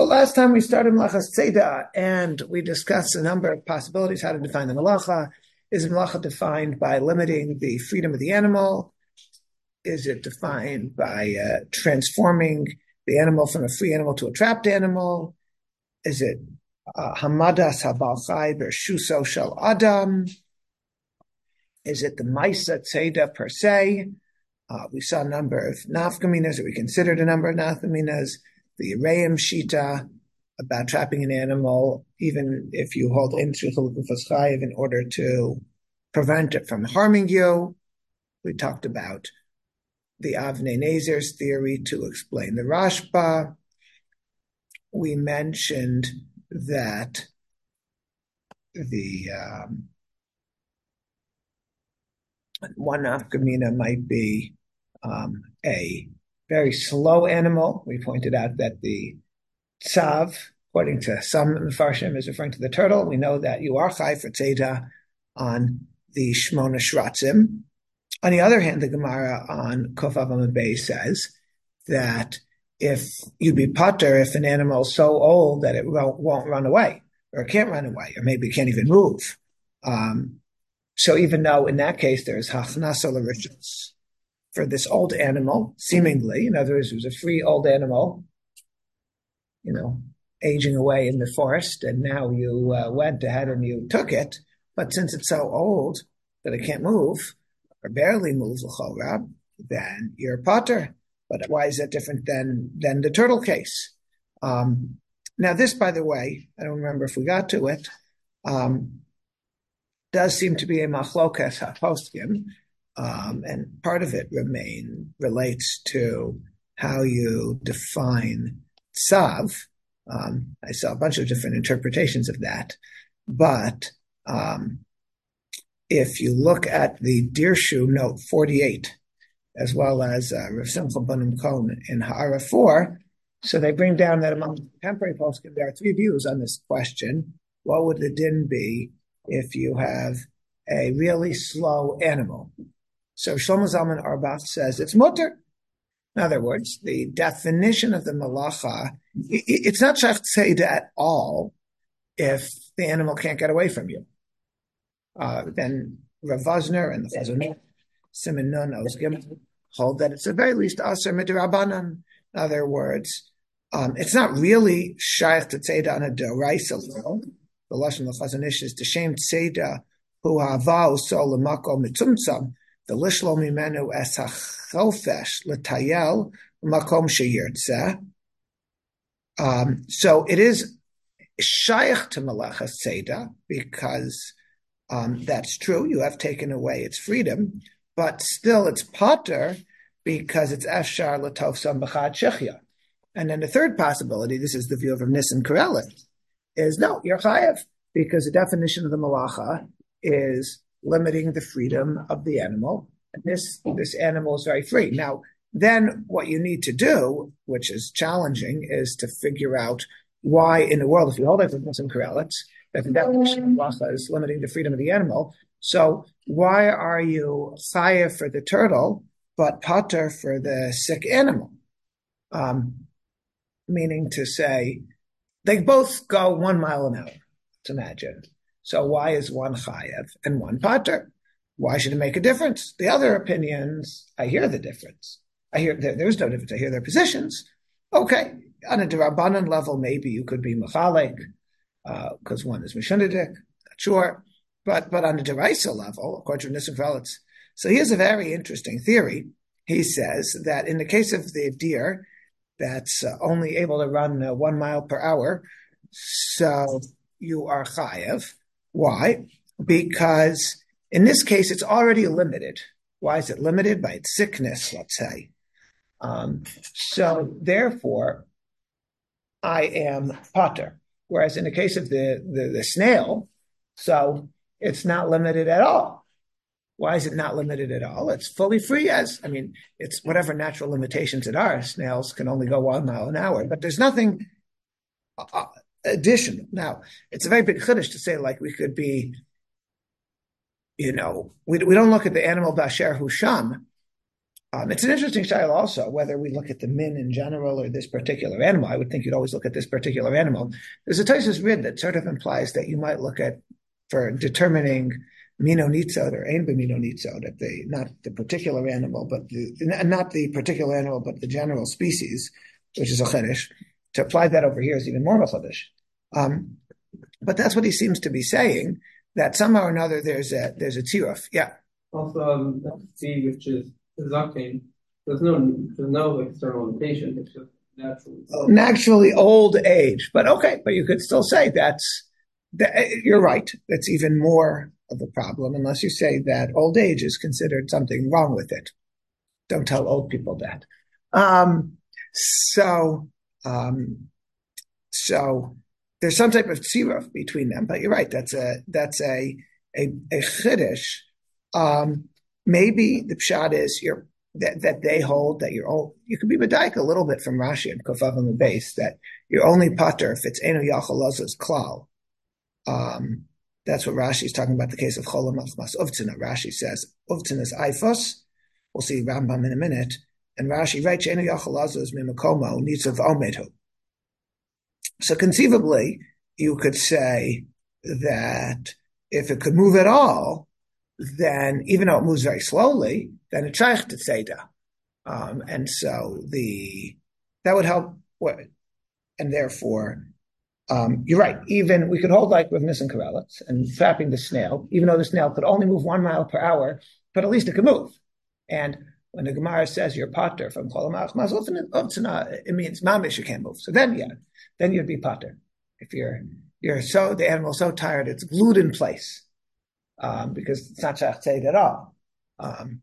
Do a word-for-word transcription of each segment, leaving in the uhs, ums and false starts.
last time we started Malachas Tzeda, and we discussed a number of possibilities how to define the Malacha. Is Malacha defined by limiting the freedom of the animal? Is it defined by uh, transforming the animal from a free animal to a trapped animal? Is it Hamadas Habal Chai Bershuso Shel Adam? Is it the Maisa Tzeda per se? Uh, we saw a number of nafkaminas, or we considered a number of nafkaminas. The Reim Shita about trapping an animal, even if you hold in in order to prevent it from harming you. We talked about the Avnei Nezer's theory to explain the Rashba. We mentioned that the um, one nafkamina might be um, a very slow animal. We pointed out that the tzav, according to some Mefarshim, is referring to the turtle. We know that you are chai for tzeda on the Shmona Shratzim. On the other hand, the Gemara on Kofav Amud Beis says that if you'd be pater if an animal is so old that it won't, won't run away, or can't run away, or maybe can't even move. Um, so even though in that case there's hachnasa l'rishus for this old animal, seemingly, in other words, it was a free old animal, you know, aging away in the forest, and now you uh, went ahead and you took it, but since it's so old that it can't move, or barely moves, then you're pater. But why is that different than, than the turtle case? Um, now this, by the way, I don't remember if we got to it, um, does seem to be a machlokas haposkim, um, and part of it remain relates to how you define tzav. Um, I saw a bunch of different interpretations of that, but um, if you look at the Dirshu note forty-eight, as well as uh, Rav Simcha Bunim Cohen in Ha'ara four, so they bring down that among contemporary poskim, there are three views on this question. What would the din be if you have a really slow animal? So Shlomo Zalman Auerbach says it's mutter. In other words, the definition of the malacha, it, it's not shach tzeda at all if the animal can't get away from you. Uh, then Rav Vosner and the Chazon Ish, Siman Nun Oz Gimel, hold that it's at very least aser midrabanan. In other words, um, it's not really shaykh to tzeda on a deraisa level. The lashon of Chazon Ish is d'shem tzeda hu hava uso l'makom mitzumtzam the lishlo mimenu es hachofesh l'tayel l'makom sheyirtzeh. Um, so it is shaykh to malachas tzeda because um, that's true. You have taken away its freedom, but still it's pater because it's afshar l'tovsam b'chad shechya. And then the third possibility, this is the view of Rav Nissen Karelin, is no, you're chayev, because the definition of the malacha is limiting the freedom of the animal. And this, this animal is very free. Now, then what you need to do, which is challenging, is to figure out why in the world, if you hold it for Nissen Karelin, that the definition of malacha is limiting the freedom of the animal. So why are you chayev for the turtle, but pater for the sick animal? Um, meaning to say, they both go one mile an hour, let's imagine. So why is one chayev and one pater? Why should it make a difference? The other opinions, I hear the difference. I hear there, there's no difference. I hear their positions. Okay, on a derabanan level, maybe you could be mechalek, because uh, one is mishunadik, not sure. But but on a deraisa level, according to Nissen Karelin, so here's a very interesting theory. He says that in the case of the deer that's uh, only able to run uh, one mile per hour, so you are chayev. Why? Because in this case, it's already limited. Why is it limited? By its sickness, let's say. Um, so therefore, I am pater. Whereas in the case of the, the, the snail, so it's not limited at all. Why is it not limited at all? It's fully free as, I mean, it's whatever natural limitations it are. Snails can only go one mile an hour, but there's nothing uh, additional. Now, it's a very big chiddush to say like we could be, you know, we, we don't look at the animal basher husham Um, it's an interesting style also, whether we look at the min in general or this particular animal. I would think you'd always look at this particular animal. There's a Taisus rid that sort of implies that you might look at, for determining mino nitzod or ein b'mino nitzod, at the, not the particular animal, but the, not the particular animal, but the general species, which is a chiddush. To apply that over here is even more of a chiddush. Um, but that's what he seems to be saying, that somehow or another there's a, there's a tziruf. Yeah. Also, um, C, which is Zakin, there's no there's no external limitation. It's just naturally. Oh. Naturally old age, but okay, but you could still say that's that, you're right. That's even more of a problem, unless you say that old age is considered something wrong with it. Don't tell old people that. Um, so, um, so there's some type of tziruf between them, but you're right. That's a that's a a, a chiddush. Um, maybe the pshat is you're, that, that they hold that you're all, you could be medayek a little bit from Rashi and Kofav on the base, that you're only pater if it's enu yachalaz's klal. Um, that's what Rashi is talking about, the case of cholam achmas uvtzina. Rashi says uvtzina is eifos. We'll see Rambam in a minute. And Rashi writes enu yachalaz's mimakomo nitzav omedhu. So conceivably, you could say that if it could move at all, then even though it moves very slowly, then it's shaykh to tzeda. Um, and so the, that would help, and therefore, um, you're right, even we could hold like with Nissan Karelitz and trapping the snail, even though the snail could only move one mile per hour, but at least it could move. And when the Gemara says you're pater from Cholamach Mazot, it means mamish you can't move. So then, yeah, then you'd be pater. If you're, you're so, the animal's so tired, it's glued in place. Um, because it's not shachtzeit at all. Um,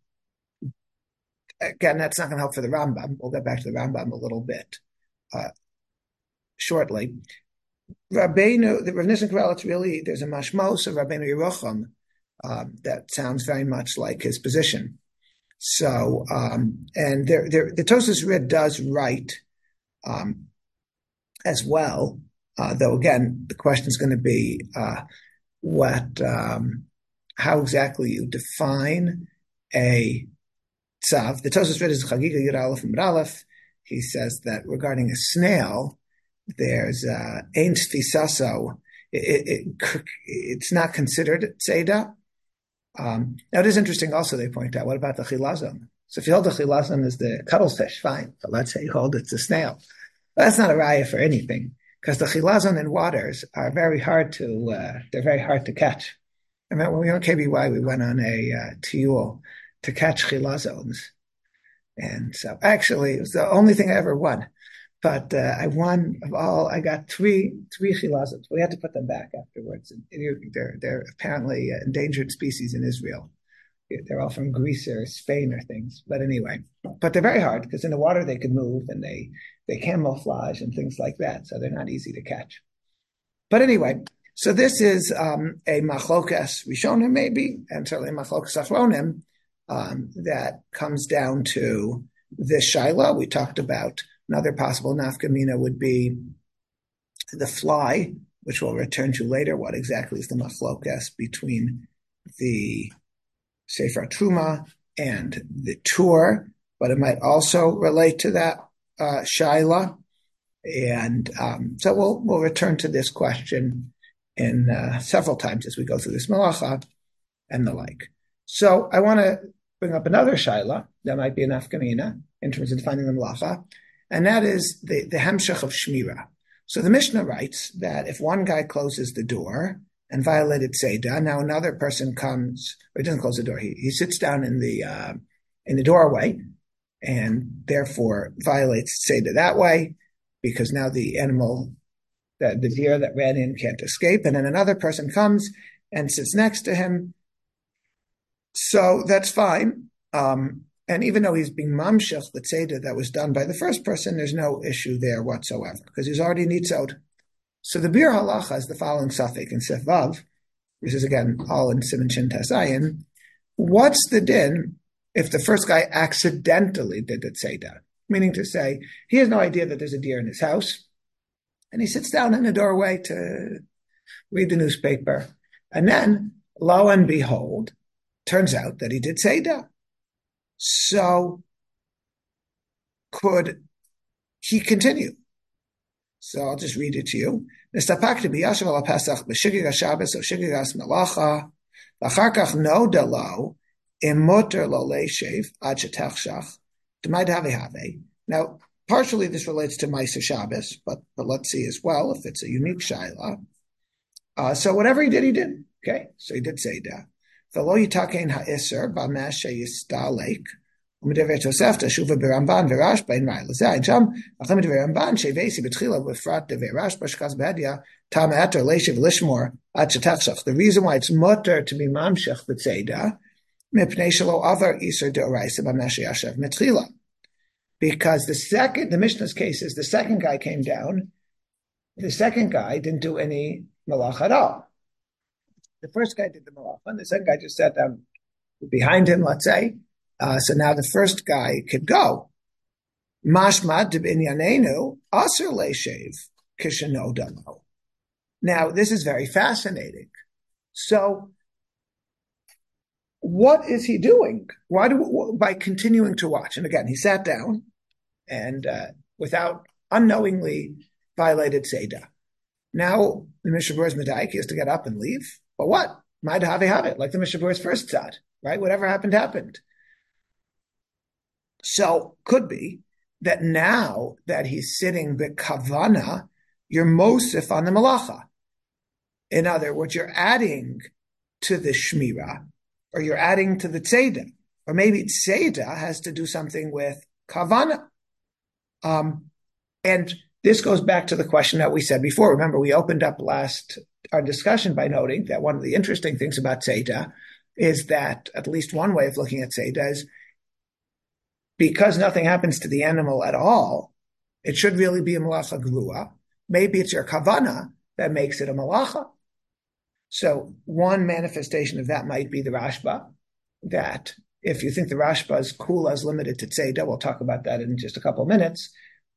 again, that's not going to help for the Rambam. We'll get back to the Rambam a little bit uh, shortly. Rabbeinu, the Rav Nissen Karelitz, really, there's a mashmos of Rabbeinu Yerucham um, that sounds very much like his position. So, um, and there, there, the Tosas Rid does write um, as well, uh, though again, the question is going to be uh, what. Um, how exactly you define a tzav. The Tosas Rid is Chagiga Yud Aleph and Aleph. He says that regarding a snail, there's ein tfisaso. It, it, it's not considered tzeda. Um, now it is interesting also, they point out, what about the chilazon? So if you hold the chilazon as the cuttlefish, fine. But let's say you hold it's a snail. But that's not a raya for anything, because the chilazon in waters are very hard to, uh, they're very hard to catch. I mean, when we were on K B Y, we went on a uh, tiyul to catch chilazons. And so actually, it was the only thing I ever won. But uh, I won of all, I got three three chilazons. We had to put them back afterwards. They're, they're apparently endangered species in Israel. They're all from Greece or Spain or things. But anyway, but they're very hard because in the water they can move and they, they camouflage and things like that. So they're not easy to catch. But anyway, so this is um, a machlokas rishonim maybe, and certainly a machlokas achronim um, that comes down to this shaila. We talked about another possible nafkamina would be the fly, which we'll return to later. What exactly is the machlokas between the Sefer Truma and the Tur? But it might also relate to that uh, shaila. And um, so we'll we'll return to this question in uh, several times as we go through this malacha and the like. So I want to bring up another shaila that might be an afkamina in terms of defining the malacha, and that is the, the hemshech of shmira. So the Mishnah writes that if one guy closes the door and violated Seder, now another person comes, or he doesn't close the door, he, he sits down in the uh, in the doorway and therefore violates Seder that way, because now the animal, the, the deer that ran in can't escape, and then another person comes and sits next to him. So that's fine. Um, and even though he's being mamshech the tzeder that was done by the first person, there's no issue there whatsoever, because he's already nitzod. So the bir halacha is the following suffix in Sif Vav. This is again all in Siman Shin Tasayin. What's the din if the first guy accidentally did the tzeder? Meaning to say, he has no idea that there's a deer in his house, and he sits down in the doorway to read the newspaper. And then, lo and behold, turns out that he did Seder. So could he continue? So I'll just read it to you. Nistapakti b'yashav al Pesach b'shigig Shabbos or shigig Malacha v'achar kach noda lo imuter lo leishev ad shetechshach d'may have have. Now, partially this relates to Ma'aser Shabbos, but but let's see as well if it's a unique shaila. Uh, so whatever he did, he did. Okay, so he did say that. V'lo yitakein ha'isser b'mesh sheyistalek. ומדבר תוספתא שובה ברמב"ן ורשב"א אין ראיה לזה, שם אחרי מדבר רמב"ן שהבאסי בתחילה ובפרט דבר רשב"א שכס בהדיא, טעם היתר להישב ולשמור עד שתחשך. The reason why it's mutter to be ממשיך בציידה, מפני שלא עבר איסור דאורייסא במה שישב מתחילה. Because the second, the Mishnah's case is the second guy came down, the second guy didn't do any malach at all. The first guy did the malach, and the second guy just sat down behind him, let's say. Uh, so now the first guy could go. Mashma d'binyanenu aser leishev kishenodamo. Now, this is very fascinating. So, what is he doing? Why do by continuing to watch? And again, he sat down and uh, without unknowingly violated Seder. Now, the Mishnah Berurah's Medaik, he has to get up and leave. But what? Might have it, have it, like the Mishnah Berurah's first tzad, right? Whatever happened, happened. So, could be that now that he's sitting b'kavana, you're mosif on the malacha. In other words, you're adding to the shmira, or you're adding to the tzeda, or maybe tzeda has to do something with kavana. Um, and this goes back to the question that we said before. Remember, we opened up last our discussion by noting that one of the interesting things about tzeda is that at least one way of looking at tzeda is because nothing happens to the animal at all, it should really be a malacha grua. Maybe it's your kavana that makes it a malacha. So one manifestation of that might be the Rashba, that if you think the Rashba's kula is limited to tzeda, we'll talk about that in just a couple of minutes.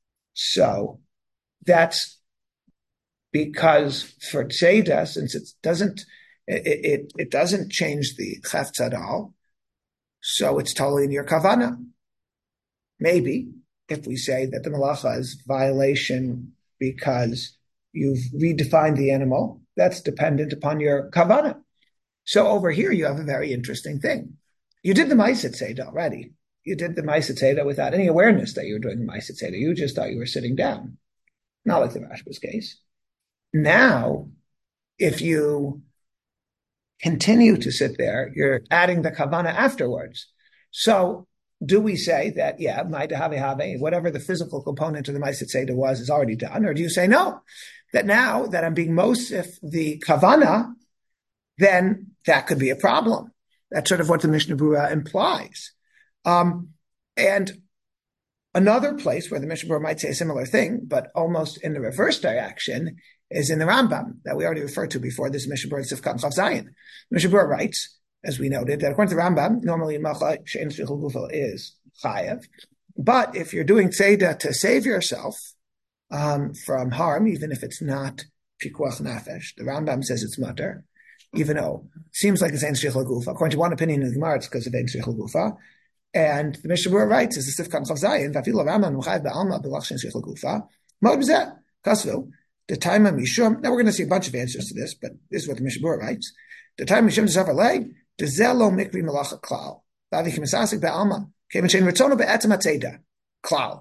So that's because for tzeda, since it doesn't, it, it, it doesn't change the chefetz at all, so it's totally in your kavana. Maybe if we say that the malacha is violation because you've redefined the animal, that's dependent upon your kavana. So over here, you have a very interesting thing. You did the Ma'aser Seder already. You did the Ma'aser Seder without any awareness that you were doing the Ma'aser Seder. You just thought you were sitting down. Not like the Rashba's case. Now, if you continue to sit there, you're adding the kavana afterwards. So do we say that, yeah, whatever the physical component of the Ma'aser Seder was is already done? Or do you say, no, that now that I'm being mosif the kavana, then that could be a problem. That's sort of what the Mishnah Berurah implies. Um, and another place where the Mishnah Berurah might say a similar thing, but almost in the reverse direction, is in the Rambam that we already referred to before. This Mishnah Berurah Sifkat Chav Zayin. Mishnah Berurah writes, as we noted, that according to the Rambam, normally Malcha She'en Shlichut Gufa is Chayav. But if you're doing Tzeda to save yourself um, from harm, even if it's not Pikuach Nafesh, the Rambam says it's Mutter, even though it seems like it's Ein Shlichut Gufa. According to one opinion in the Gemara, it's because of Ein Shlichut Gufa. And the Mishnah Berurah writes, as the Sifkat Chav Zayin, Vafilo Rambam M'chayev Ba'alma B'lach She'en Shlichut Gufa, Mod B'zeh, Kasvu, the time of Mishum. Now we're going to see a bunch of answers to this, but this is what the Mishnah Berurah writes. The time of Mishum Desavar Leg, Dezelo Mikri Malacha Klal. Vavi Kimisasik Ba'alma. Kemen Shein Retono Be'etzem HaTzeda. Klal.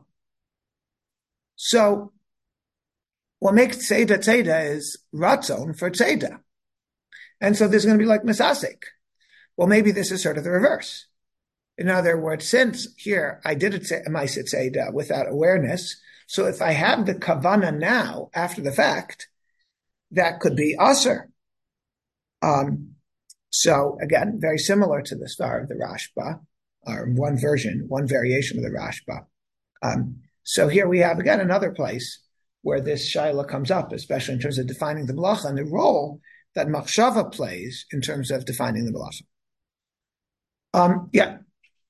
So, what makes Tzeda Tzeda is Ratzon for Tzeda. And so there's going to be like Misasik. Well, maybe this is sort of the reverse. In other words, since here I did a Ma'aser Tzeda without awareness, so if I have the kavana now, after the fact, that could be aser. Um, so again, very similar to the star of the Rashba, or one version, one variation of the Rashba. Um, so here we have, again, another place where this shaila comes up, especially in terms of defining the malacha and the role that machshava plays in terms of defining the malacha. Um, yeah.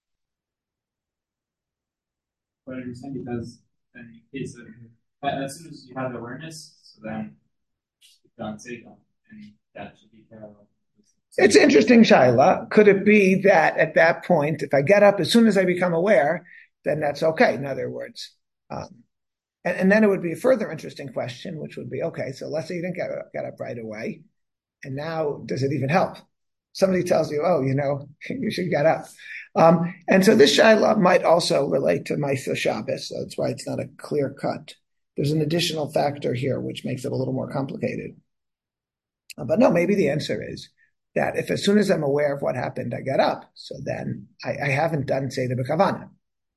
But I understand because in case of, as soon as you have awareness, so then you don't say them, and that should be parallel. It's interesting, Shaila. Could it be that at that point, if I get up, as soon as I become aware, then that's okay. In other words, um, and, and then it would be a further interesting question, which would be, okay, so let's say you didn't get up, get up right away, and now does it even help? Somebody tells you, oh, you know, you should get up. Um, and so this shaila might also relate to Maisa Shabbos, so that's why it's not a clear cut. There's an additional factor here which makes it a little more complicated. Uh, but no, maybe the answer is that if as soon as I'm aware of what happened, I get up, so then I, I haven't done Seder B'Kavana.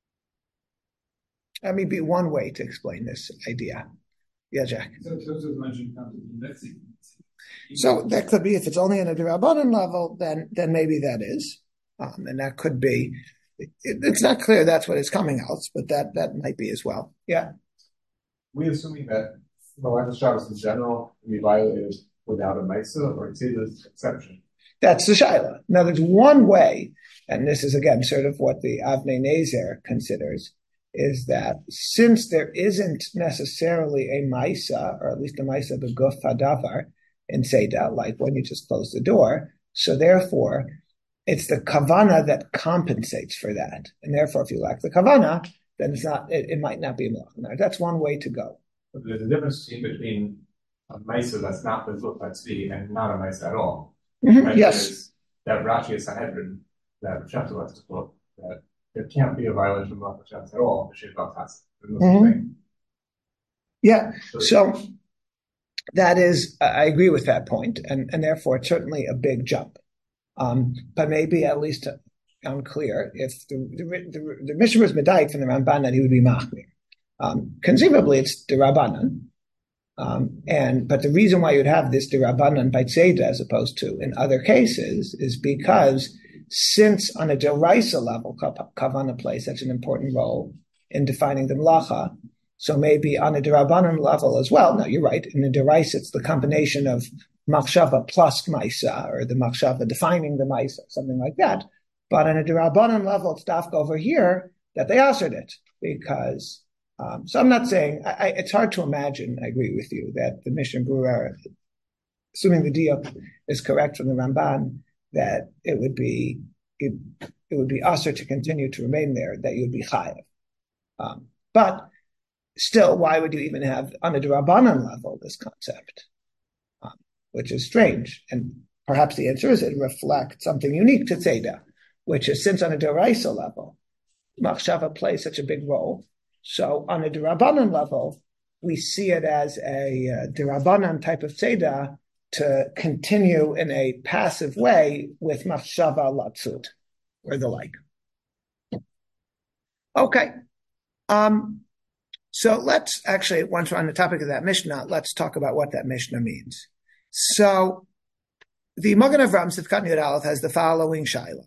That may be one way to explain this idea. Yeah, Jack. So, so, so mentioned, let's see. So that could be, if it's only on a D'Rabbanan level, then then maybe that is. Um, and that could be, it, it's not clear that's what is coming else, but that, that might be as well. Yeah. We assuming that Malacha Shabbos in general can be violated without a Maisa, or is it an exception? That's the Shaila. Now, there's one way, and this is again sort of what the Avnei Nezer considers, is that since there isn't necessarily a Maisa, or at least a Maisa b'guf hadavar in Seder, like when you just close the door, so therefore it's the kavana that compensates for that, and therefore if you lack the kavana, then it's not. It, it might not be a malacha. That's one way to go. But there's a difference between a Maisa that's not b'guf hatzvi and not a Maisa at all. Mm-hmm. Right? Yes. That Rashi is Sanhedrin that Shefter likes to quote, that there can't be a violation of Malacha Shabbos at all. Mm-hmm. Yeah. So that is, I agree with that point, and, and therefore it's certainly a big jump. Um, but maybe at least unclear if the the, the, the Mishnah was medayik from the Ramban that he would be machmir. Um, conceivably, it's the Rabbanan. Um, and but the reason why you'd have this D'Rabbanan by Tzeda as opposed to in other cases is because since on a D'Oraisa level, Kavana plays such an important role in defining the Melacha, so maybe on a D'Rabbanan level as well. No, you're right. In the D'Oraisa, it's the combination of Machshava plus Maisa, or the Machshava defining the Maisa, something like that. But on a D'Rabbanan level, it's dafka over here that they answered it because. Um, so I'm not saying, I, I, it's hard to imagine, I agree with you, that the Mishnah Berurah, assuming the diuk is correct from the Ramban, that it would be, it, it would be usher to continue to remain there, that you would be chayav. Um, but still, why would you even have, on a D'Rabbanan level, this concept? Um, which is strange. And perhaps the answer is it reflects something unique to Tzeda, which is since on a D'Oraisa level, Machshava plays such a big role. So on a D'Rabbanan level, we see it as a uh, D'Rabbanan type of Tzeda to continue in a passive way with Machshava Latzut, or the like. Okay. Um, so let's actually, once we're on the topic of that Mishnah, let's talk about what that Mishnah means. So the Magen Avraham Sifkat Yud Aleph has the following shaila.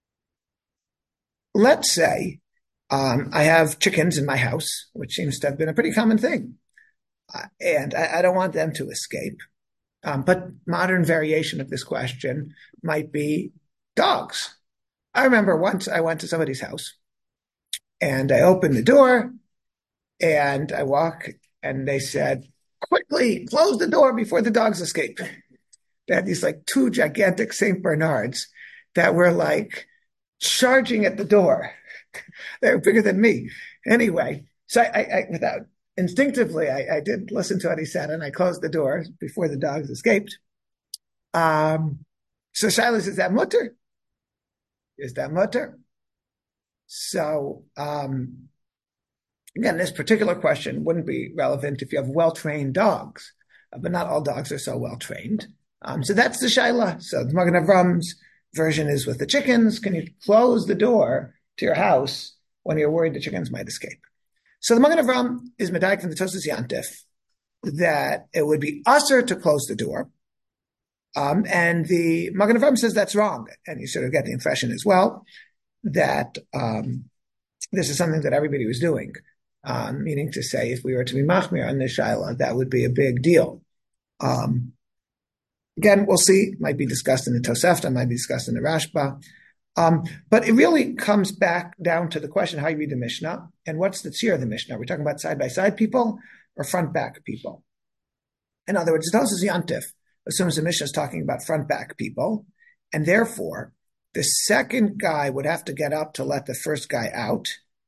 Let's say Um, I have chickens in my house, which seems to have been a pretty common thing. Uh, and I, I don't want them to escape. Um, but modern variation of this question might be dogs. I remember once I went to somebody's house and I opened the door and I walk and they said, quickly close the door before the dogs escape. They had these like two gigantic Saint Bernards that were like charging at the door. They were bigger than me. Anyway, so I, I without instinctively, I, I did listen to what he said, and I closed the door before the dogs escaped. Um, so Silas, is that mutter? Is that mutter? So um, again, this particular question wouldn't be relevant if you have well-trained dogs, uh, but not all dogs are so well-trained. Um, so that's the shaila. So the Magen Avraham's version is with the chickens. Can you close the door to your house when you're worried the chickens might escape? So the Magen Avraham is medayik from the Tosfos Yantif that it would be usher to close the door. Um, and the Magen Avraham says that's wrong. And you sort of get the impression as well that um, this is something that everybody was doing. Um, meaning to say, if we were to be machmir on this shaila, that would be a big deal. Um, again, we'll see. Might be discussed in the Tosefta, might be discussed in the Rashba. Um, but it really comes back down to the question how you read the Mishnah and what's the tzir of the Mishnah. Are we talking about side-by-side people or front-back people? In other words, the Tosfos Yantif assumes the Mishnah is talking about front-back people, and therefore the second guy would have to get up to let the first guy out,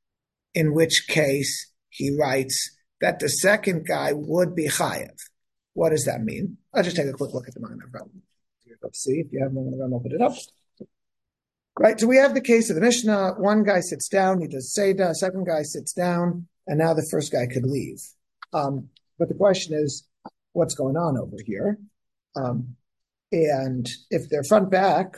in which case he writes that the second guy would be chayav. What does that mean? I'll just take a quick look at the Magen Avraham. Let's see if you have Magen Avraham, open it up. Right, so we have the case of the Mishnah. One guy sits down, he does Seder, second guy sits down, and now the first guy could leave. Um, but the question is, what's going on over here? Um, and if they're front back,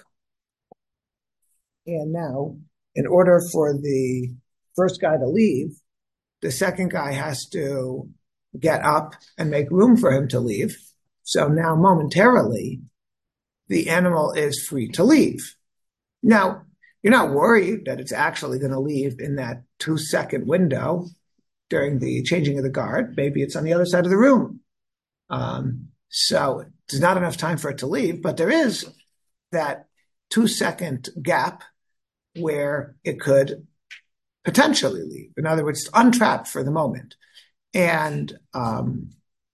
and now, in order for the first guy to leave, the second guy has to get up and make room for him to leave. So now momentarily, the animal is free to leave. Now, you're not worried that it's actually going to leave in that two-second window during the changing of the guard. Maybe it's on the other side of the room. Um, so there's not enough time for it to leave, but there is that two-second gap where it could potentially leave. In other words, untrapped for the moment. And, um,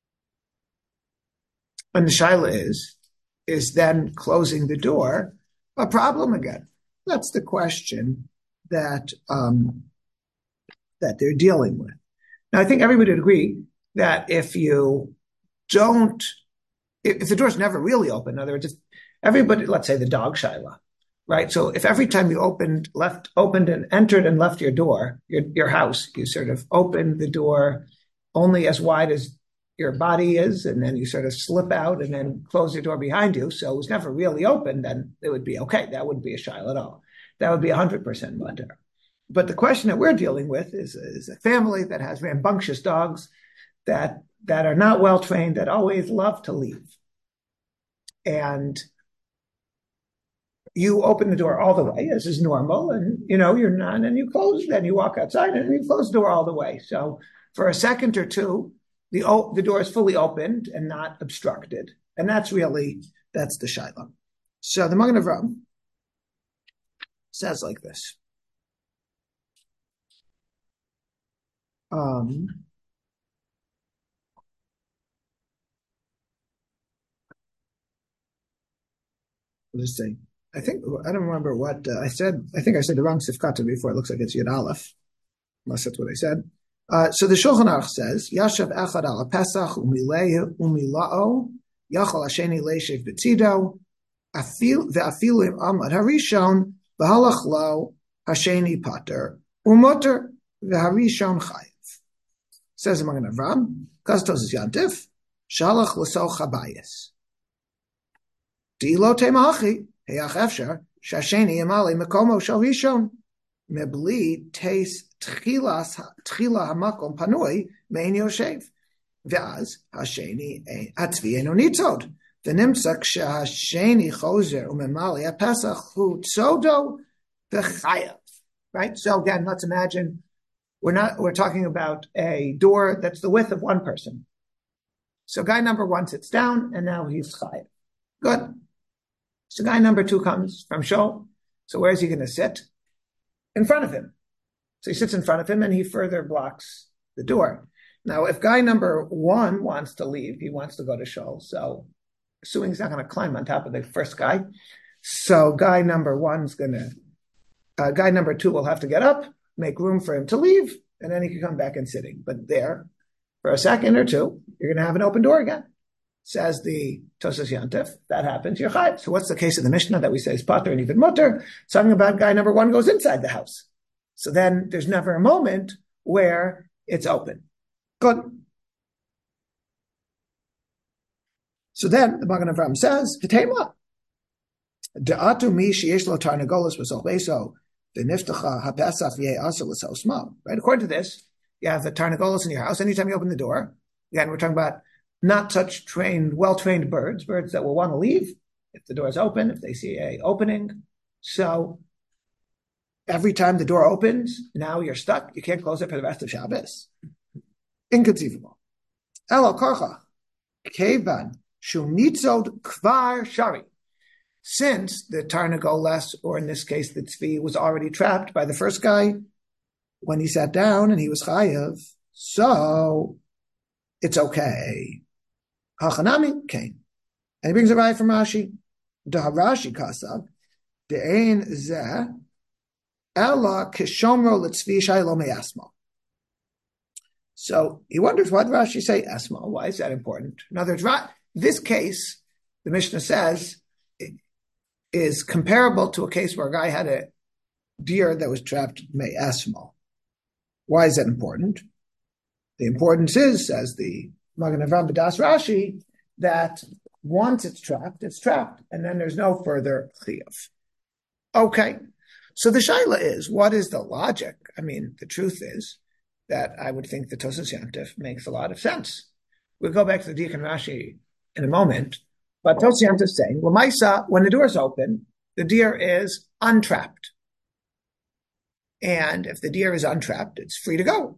and the shaila is, is then closing the door a problem again? That's the question that um, that they're dealing with. Now, I think everybody would agree that if you don't, if, if the door's never really open, in other words, if everybody, let's say the dog shaila, right? So if every time you opened, left, opened and entered and left your door, your your house, you sort of opened the door only as wide as your body is, and then you sort of slip out and then close your door behind you, so it was never really open, then it would be okay. That wouldn't be a shaila at all. That would be one hundred percent mutter. But the question that we're dealing with is, is a family that has rambunctious dogs that that are not well trained, that always love to leave. And you open the door all the way, as is normal, and you know you're not, and you close, then you walk outside and you close the door all the way. So for a second or two, the the door is fully opened and not obstructed, and that's really that's the shaila. So the Magen Avraham says like this. Um, I'll just say, I think, I don't remember what uh, I said. I think I said the wrong sifkata before. It looks like it's Yud Aleph, unless that's what I said. Uh, so the Shulchan Aruch says, Yashav echad ala Pesach umileo umilao yachal hasheni leishev betzido afil ve'afilu im amad harishon v'halach lo hasheni pater umoter ve'harishon chayiv. Says the Magen Avraham, Kastos is Yantif, Shalach l'soch habayis. Di'lo temachi heyach efsher shasheni imali mekomo shal rishon mebli teis tchilas tchila hamakom panoi mein yoshev v'az hasheni atzvi eno nitzod v'nimsa k'shehasheni chozer umemali apesach hu tzodo v'chayav. Right. So again, let's imagine we're not we're talking about a door that's the width of one person. So guy number one sits down, and now he's chayav. Good. So guy number two comes from Shul. So where is he going to sit? In front of him. So he sits in front of him and he further blocks the door. Now, if guy number one wants to leave, he wants to go to Shul. So assuming he's not going to climb on top of the first guy. So guy number one's going to, uh, guy number two will have to get up, make room for him to leave, and then he can come back and sitting. But there, for a second or two, you're going to have an open door again. Says the Tosas Yantif, that happens, you're chayav. So what's the case of the Mishnah that we say is pater and even mutter? Something about guy number one goes inside the house. So then there's never a moment where it's open. Good. So then the Magen Avraham says, V'tema, de'atu mi sheyesh lo tarnagolos v'soch beso v'niftacha ha'pesach v'yeh asa l'sel small. Right? According to this, you have the tarnagolos in your house. Anytime you open the door, again, we're talking about not such trained, well-trained birds, birds that will want to leave if the door is open, if they see a opening. So every time the door opens, now you're stuck. You can't close it for the rest of Shabbos. Inconceivable. Elo korcha, kevan shunitzod kvar shari. Since the tarnagoles, or in this case the tzvi, was already trapped by the first guy when he sat down and he was chayav, so it's okay. Hachanami came. And he brings a raya from Rashi. The Rashi kasav, the ein zeh, Ella kishomro litzvi shaylo me'asmo. So he wonders, why did Rashi say esmo? Why is that important? In other words, this case, the Mishnah says, is comparable to a case where a guy had a deer that was trapped me'asmo. Why is that important? The importance is, says the Magen Avraham B'das Rashi, that once it's trapped, it's trapped, and then there's no further chiyuv. Okay, so the shaila is, what is the logic? I mean, the truth is that I would think the Tosas Yom Tov makes a lot of sense. We'll go back to the Deacon Rashi in a moment, but Tosas Yom Tov is saying, well, Maisa, when the door is open, the deer is untrapped. And if the deer is untrapped, it's free to go.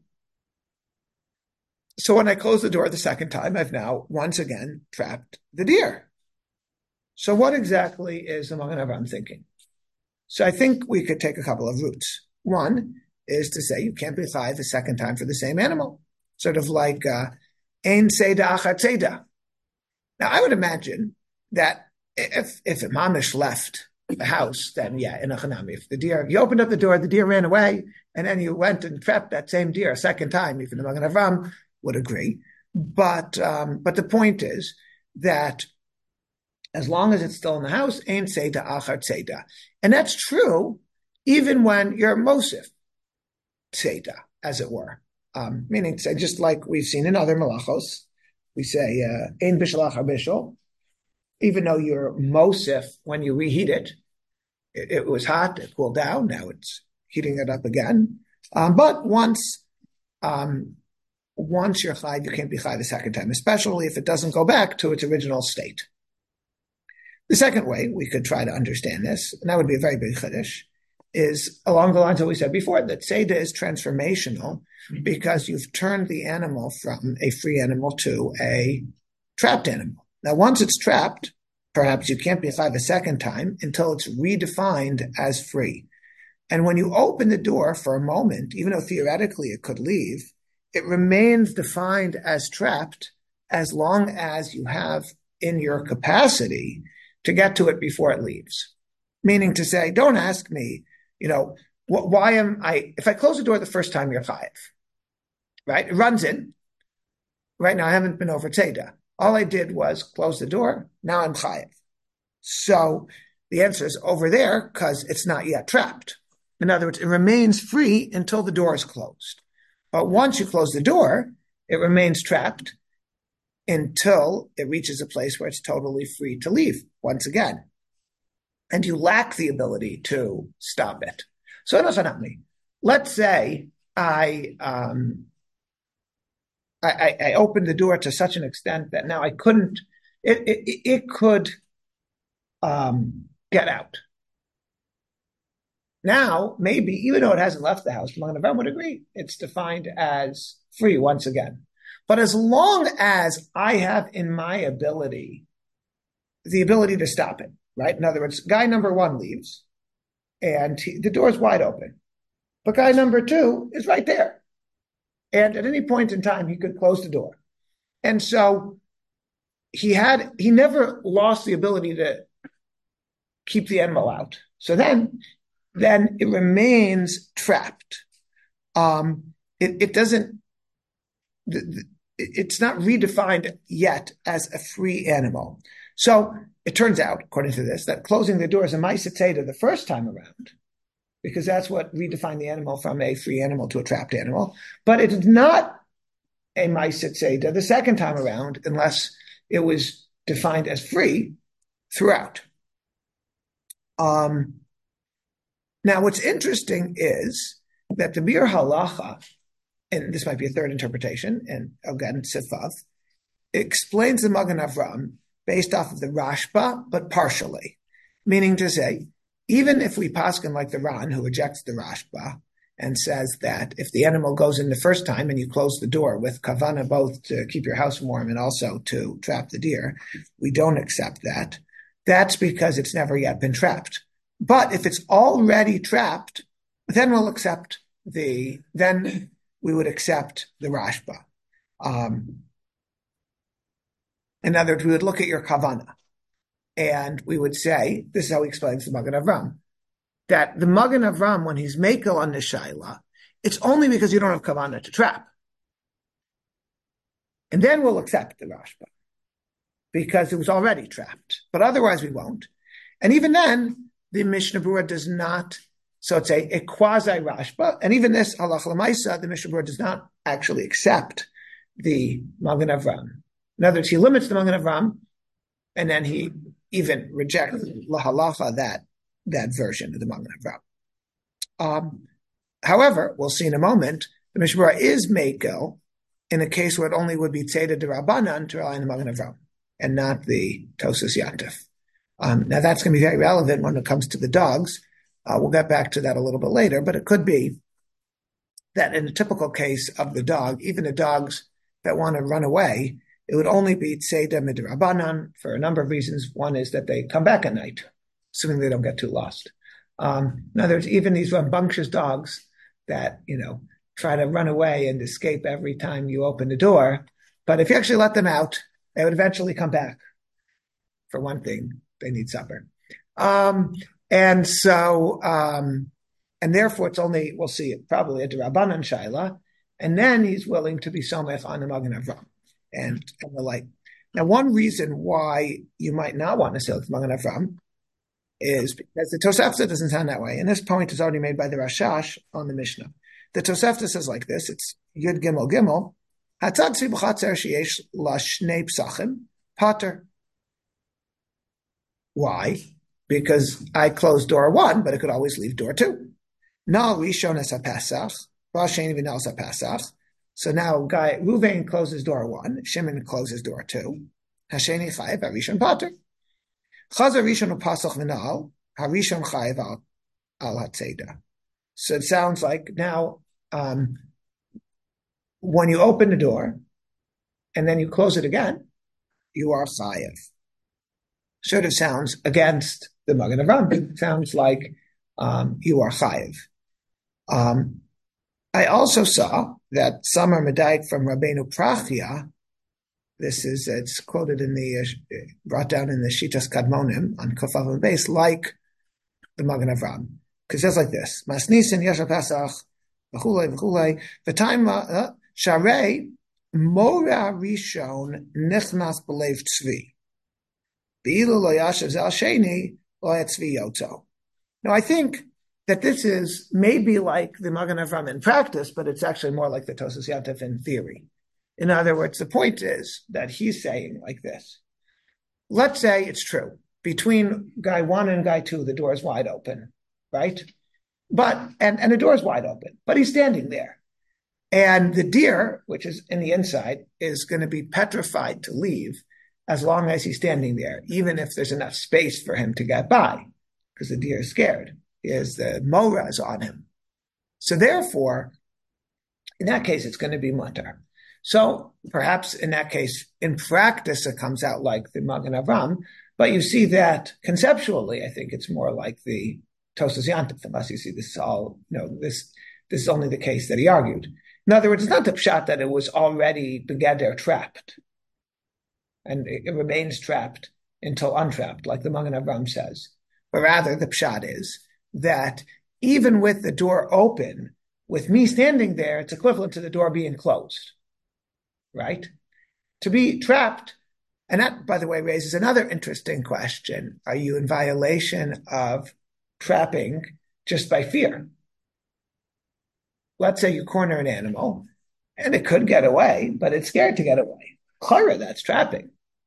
So when I close the door the second time, I've now once again trapped the deer. So what exactly is the Magen Avraham thinking? So I think we could take a couple of routes. One is to say you can't be chayav the second time for the same animal, sort of like ein seda achat seda. Now I would imagine that if if a mamish left the house, then yeah, in a chanami, if the deer, you opened up the door, the deer ran away, and then you went and trapped that same deer a second time, even the Magen Avraham would agree. But um, but the point is that as long as it's still in the house, ein seda achat seda, and that's true even when you're mosif seda, as it were. Um, meaning, say, just like we've seen in other malachos, we say ein bishalach bishul, even though you're mosif when you reheat it, it, it was hot, it cooled down, now it's heating it up again. Um, but once um, once you're chayv, you can't be chayv the second time, especially if it doesn't go back to its original state. The second way we could try to understand this, and that would be a very big chiddush, is along the lines of what we said before, that Seder is transformational because you've turned the animal from a free animal to a trapped animal. Now, once it's trapped, perhaps you can't be chayv a second time until it's redefined as free. And when you open the door for a moment, even though theoretically it could leave, it remains defined as trapped as long as you have in your capacity to get to it before it leaves. Meaning to say, don't ask me, you know, wh- why am I, if I close the door the first time, you're chayav, right? It runs in. Right now, I haven't been over tzeda. All I did was close the door. Now I'm chayav. So the answer is over there because it's not yet trapped. In other words, it remains free until the door is closed. But once you close the door, it remains trapped until it reaches a place where it's totally free to leave once again. And you lack the ability to stop it. So let's say I, um, I, I, I opened the door to such an extent that now I couldn't, it, it, it could um, get out. Now, maybe, even though it hasn't left the house, the Magen Avraham would agree, it's defined as free once again. But as long as I have in my ability the ability to stop it, right? In other words, guy number one leaves, and he, the door is wide open. But guy number two is right there. And at any point in time, he could close the door. And so he had, he never lost the ability to keep the animal out. So then, then it remains trapped. Um, it, it doesn't, it's not redefined yet as a free animal. So it turns out, according to this, that closing the door is a ma'aseh tzeda the first time around, because that's what redefined the animal from a free animal to a trapped animal. But it is not a ma'aseh tzeda the second time around unless it was defined as free throughout. Um, now, what's interesting is that the Bir Halacha, and this might be a third interpretation, and again, Sifav, explains the Magen Avraham based off of the Rashba, but partially. Meaning to say, even if we paskin like the Ran, who rejects the Rashba, and says that if the animal goes in the first time and you close the door with kavana both to keep your house warm and also to trap the deer, we don't accept that. That's because it's never yet been trapped. But if it's already trapped, then we'll accept the, then we would accept the Rashba. Um, in other words, we would look at your kavana, and we would say, this is how he explains the Magen Avraham, that the Magen Avram, when he's makel on the Shaila, it's only because you don't have Kavanah to trap. And then we'll accept the Rashba, because it was already trapped. But otherwise we won't. And even then, the Mishnah Berurah does not, so it's a, a quasi-Rashba, and even this, Halach L'maisa, the Mishnah Berurah does not actually accept the Magen Avram. In other words, he limits the Magen Avram, and then he even rejects lahalacha that that version of the Magen Avram. Um, however, we'll see in a moment, the Mishnah Berurah is mekel in a case where it only would be tzeda d'Rabbanan to rely on the Magen Avram, and not the Tosas Yantif. Um, now that's going to be very relevant when it comes to the dogs. Uh, we'll get back to that a little bit later, but it could be that in a typical case of the dog, even the dogs that want to run away, it would only be tzeda midrabanan for a number of reasons. One is that they come back at night, assuming they don't get too lost. Um, in other words, even these rambunctious dogs that, you know, try to run away and escape every time you open the door, but if you actually let them out, they would eventually come back. For one thing, they need supper. Um, and so, um, and therefore it's only, we'll see it probably a D'Rabbanan Shaila, and then he's willing to be somech on the Magen Avram and, and the like. Now, one reason why you might not want to say the Magen Avram is because the Tosefta doesn't sound that way. And this point is already made by the Rashash on the Mishnah. The Tosefta says like this, it's Yud Gimel Gimel, Hatzad Tzvi B'Chatzer Sheyesh La Shnei Psachim, Pater. Why? Because I closed door one, but I could always leave door two. Now Rishon es HaPesach, V'Hasheni V'Nal es HaPesach. So now guy Ruvain closes door one, Shimon closes door two. Hasheni Chayev, Harishon Pater. Chazer Rishon uPasach V'Nal, Harishon Chayev al, al Hatzeda. So it sounds like now um, when you open the door and then you close it again, you are Chayev. Sort of sounds against the Magen Avram. It sounds like um, you are Chayev. Um, I also saw that some are medayik from Rabbeinu Prachia. This is, it's quoted in the, uh, brought down in the Shitas Kadmonim on Kofav and Beis, like the Magen Avram. Because it says like this, Masnisin Yasha Pesach, v'chulei v'chulei, v'taim sharei mora rishon nichnas b'leiv tzvi. Now, I think that this is maybe like the Magen Avram in practice, but it's actually more like the Tosas Yantif in theory. In other words, the point is that he's saying like this. Let's say it's true. Between guy one and guy two, the door is wide open, right? But, and, and the door is wide open, but he's standing there. And the deer, which is in the inside, is going to be petrified to leave as long as he's standing there, even if there's enough space for him to get by, because the deer is scared. Is the mora is on him. So therefore, in that case, it's going to be mutter. So perhaps in that case, in practice, it comes out like the Magen Avram, but you see that conceptually, I think it's more like the Tosas Yantif, unless you see this is all, you know, this, this is only the case that he argued. In other words, it's not the pshat that it was already begeder trapped, and it, it remains trapped until untrapped, like the Magen Avram says. But rather, the pshat is that even with the door open, with me standing there, it's equivalent to the door being closed, right? To be trapped, and that, by the way, raises another interesting question. Are you in violation of trapping just by fear? Let's say you corner an animal, and it could get away, but it's scared to get away. Clara, that's trapping.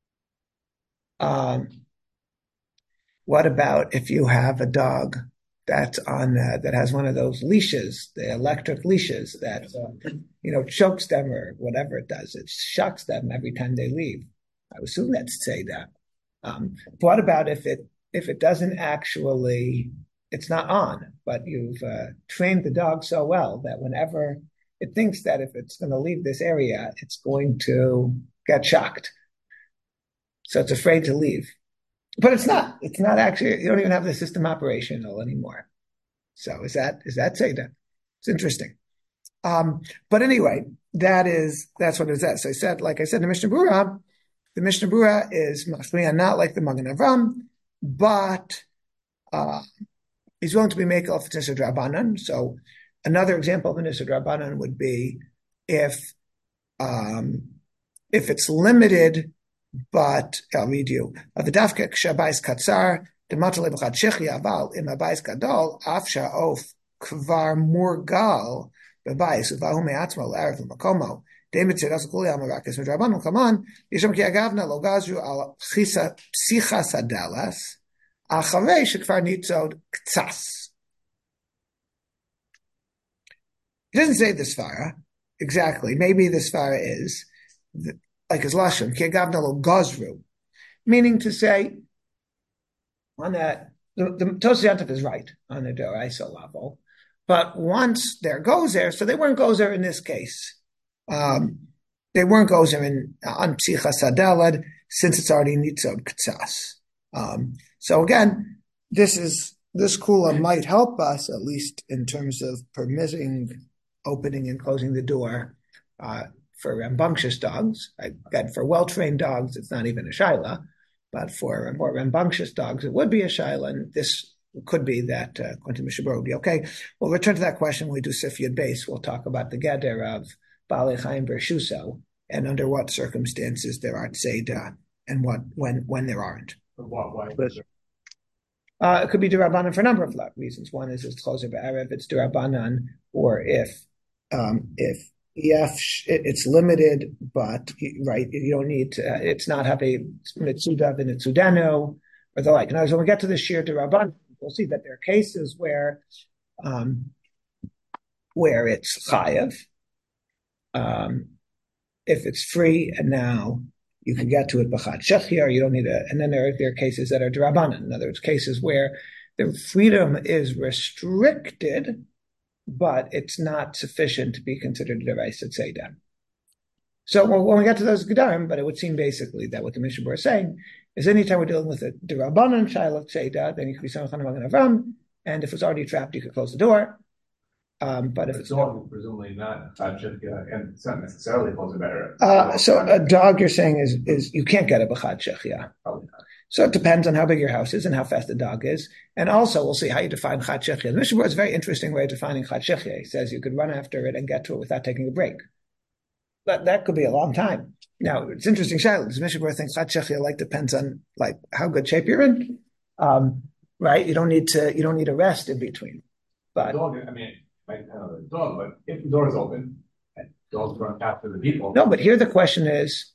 Um, what about if you have a dog that's on uh, that has one of those leashes, the electric leashes that uh, you know chokes them or whatever it does? It shocks them every time they leave. I would assume that's say that. Um, what about if it if it doesn't actually, it's not on, but you've uh, trained the dog so well that whenever it thinks that if it's going to leave this area, it's going to get shocked, so it's afraid to leave. But it's not. It's not actually. You don't even have the system operational anymore. So is that is that Seder? It's interesting. Um, but anyway, that is that's what it is. So I said, like I said, the Mishnah Berurah, the Mishnah Berurah is machmir, not like the Magen Avram, but uh, he's willing to be mekel if it's Nisur Drabanan. So another example of a Nisur Drabanan would be if um, if it's limited, but I'll read you. V'dafka kshabayis katzar dematale b'chad shechia aval im abayis gadol af sha'of kvar murgal b'bayis uvahu me'atzmo l'erev l'makomo David said as kuli amarakis midrabanu kaman yisham ki agavna lo gazru al psicha sadalas acharei shekvar nitzod ktsas. He doesn't say the svara exactly. Maybe the svara is like his lashon ki agavna lo gazru, meaning to say on that the, the Tosiyantov is right on the Doraisa level, but once they're gozer, so they weren't gozer in this case. Um, they weren't gozer in on psicha sadalad since it's already nitzod ktsas. Um, so again, this is this kula might help us at least in terms of permitting opening and closing the door uh, for rambunctious dogs. Again, for well-trained dogs, it's not even a shaila, but for more rambunctious dogs, it would be a shaila, and this could be that uh, Quentin Mishabur would be okay. We'll return to that question when we do Sifyad base. We'll talk about the geder of Baalei Chaim Bershuso, and under what circumstances there are tzeda, and what when when there aren't. Why? Uh, it could be derabanan for a number of reasons. One is it's closer be'erev, it's derabanan, or if um, if if it's limited, but right, you don't need to, it's not happy mitzudav and itzudeno or the like. Now, when we get to the shir derabanan, we'll see that there are cases where um, where it's chayav. Um, if it's free and now you can get to it b'chad shechia, you don't need a, and then there are, there are cases that are derabanan. In other words, cases where the freedom is restricted, but it's not sufficient to be considered a deraisa tzeidah. So when we get to those gedarim, but it would seem basically that what the Mishnah is saying is anytime we're dealing with a derabanan shaila of tzeidah, then you could be samachan magen avram, and if it's already trapped, you could close the door. Um, but if a it's dog, not, presumably not chad shechia, and it's not necessarily close better. Uh, so a dog, you're saying is is you can't get a b'chad shechia. Probably not. So it depends on how big your house is and how fast the dog is, and also we'll see how you define chad shechia. The Mishnah is a very interesting way of defining chad shechia. He says you could run after it and get to it without taking a break. That that could be a long time. Now it's interesting, Shiloh. Does Mishnah thinks chad shechia like depends on like how good shape you're in, um, right? You don't need to you don't need a rest in between. But the dog, I mean. Might have a dog, but if the door is open, and dogs run after the people. No, but here the question is,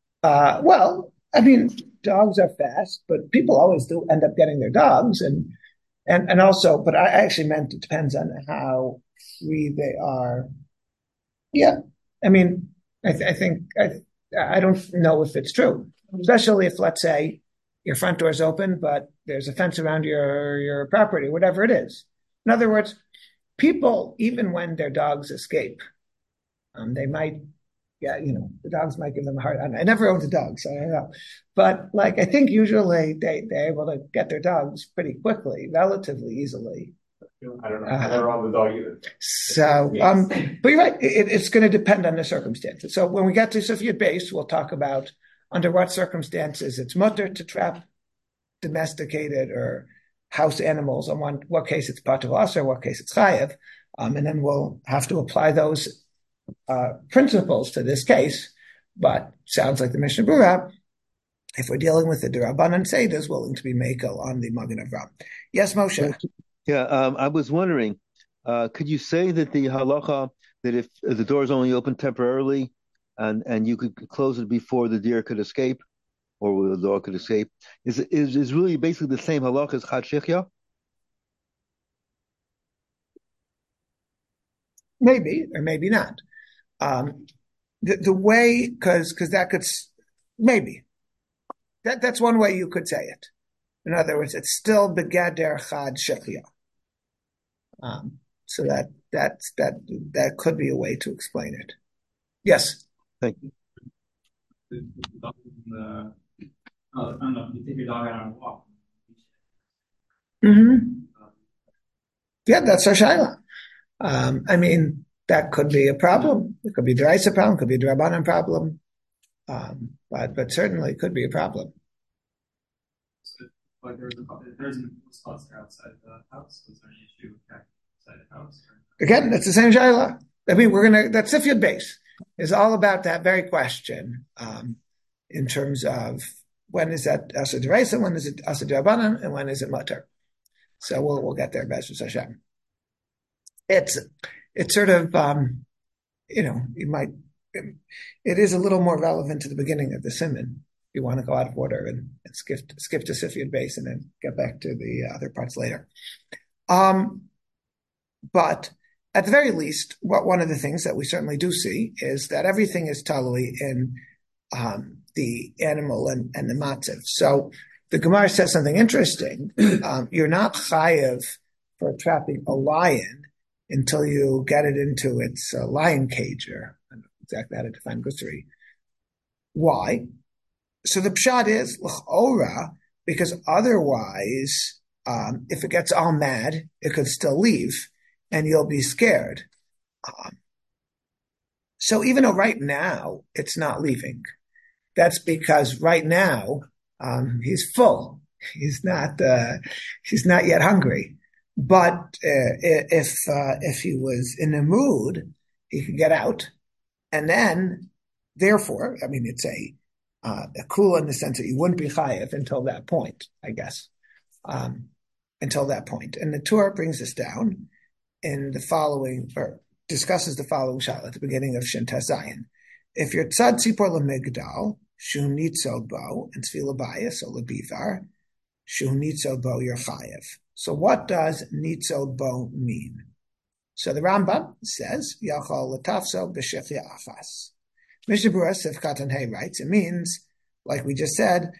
uh, well, I mean, dogs are fast, but people always do end up getting their dogs, and and and also, but I actually meant it depends on how free they are. Yeah, I mean, I, th- I think I I don't know if it's true, especially if let's say your front door is open, but there's a fence around your your property, whatever it is. In other words. People, even when their dogs escape, um, they might, yeah, you know, the dogs might give them a hard time. I never owned a dog, so I don't know. But like, I think usually they, they're able to get their dogs pretty quickly, relatively easily. I don't know. Uh, I never owned a dog either. So, um, but you're right. It, it's going to depend on the circumstances. So when we get to Sifyat base, we'll talk about under what circumstances it's mutter to trap domesticated or house animals. On one, what case it's part of asur, what case it's chayev, um, and then we'll have to apply those uh, principles to this case. But sounds like the Mishnah Berurah, if we're dealing with the derabanan seder, is willing to be mekel on the magen avram. Yes, Moshe. Yeah, um, I was wondering, uh, could you say that the halacha that if the door is only open temporarily, and and you could close it before the deer could escape? Or the dog could escape, is is is really basically the same halach as chad shechia? Maybe, or maybe not. Um, the, the way, because because that could, maybe. That That's one way you could say it. In other words, it's still begader chad shechia. Um, so that, that, that, that could be a way to explain it. Yes? Thank you. The, Oh, I don't know. You take your dog out on a walk. Mm-hmm. Yeah, that's our shaila. Um, I mean, that could be a problem. It could be a deraisa problem. It could be a derabanan problem. Um, but but certainly it could be a problem. So like there was a there's a cluster outside the house. Was there any issue with that outside the house? Or? Again, that's the same shayla. I mean, we're gonna that Sifyud base is all about that very question um, in terms of when is that Asa D'Oraisa, when is it Asa D'Rabanan, and when is it Mutter. So we'll we'll get there, B'ezras Hashem. It's it's sort of um, you know you might it, it is a little more relevant to the beginning of the Siman. You want to go out of order and, and skip skip to Sifyud base and then get back to the other parts later. Um, but at the very least, what one of the things that we certainly do see is that everything is totally in um, the animal and, and the matziv. So the Gemara says something interesting. Um, you're not chayev for trapping a lion until you get it into its uh, lion cage, or I don't know exactly how to define gusari. Why? So the pshat is l'chora, because otherwise, um, if it gets all mad, it could still leave, and you'll be scared. Um, so even though right now it's not leaving, that's because right now um, he's full. He's not. Uh, he's not yet hungry. But uh, if uh, if he was in a mood, he could get out, and then, therefore, I mean, it's a Uh, a kula in the sense that you wouldn't be chayev until that point, I guess, um, until that point. And the Torah brings us down in the following, or discusses the following shal at the beginning of Shin Tes Zayin. If you're tzad tzipor lemigdal, shu nitzo bo, and tzvila bayis, or lebivar, shu nitzo bo, you're chayev. So what does nitzo bo mean? So the Rambam says, yachol latafso b'shechya achas. Mishnah Berurah Sifkat and Hay writes, it means, like we just said,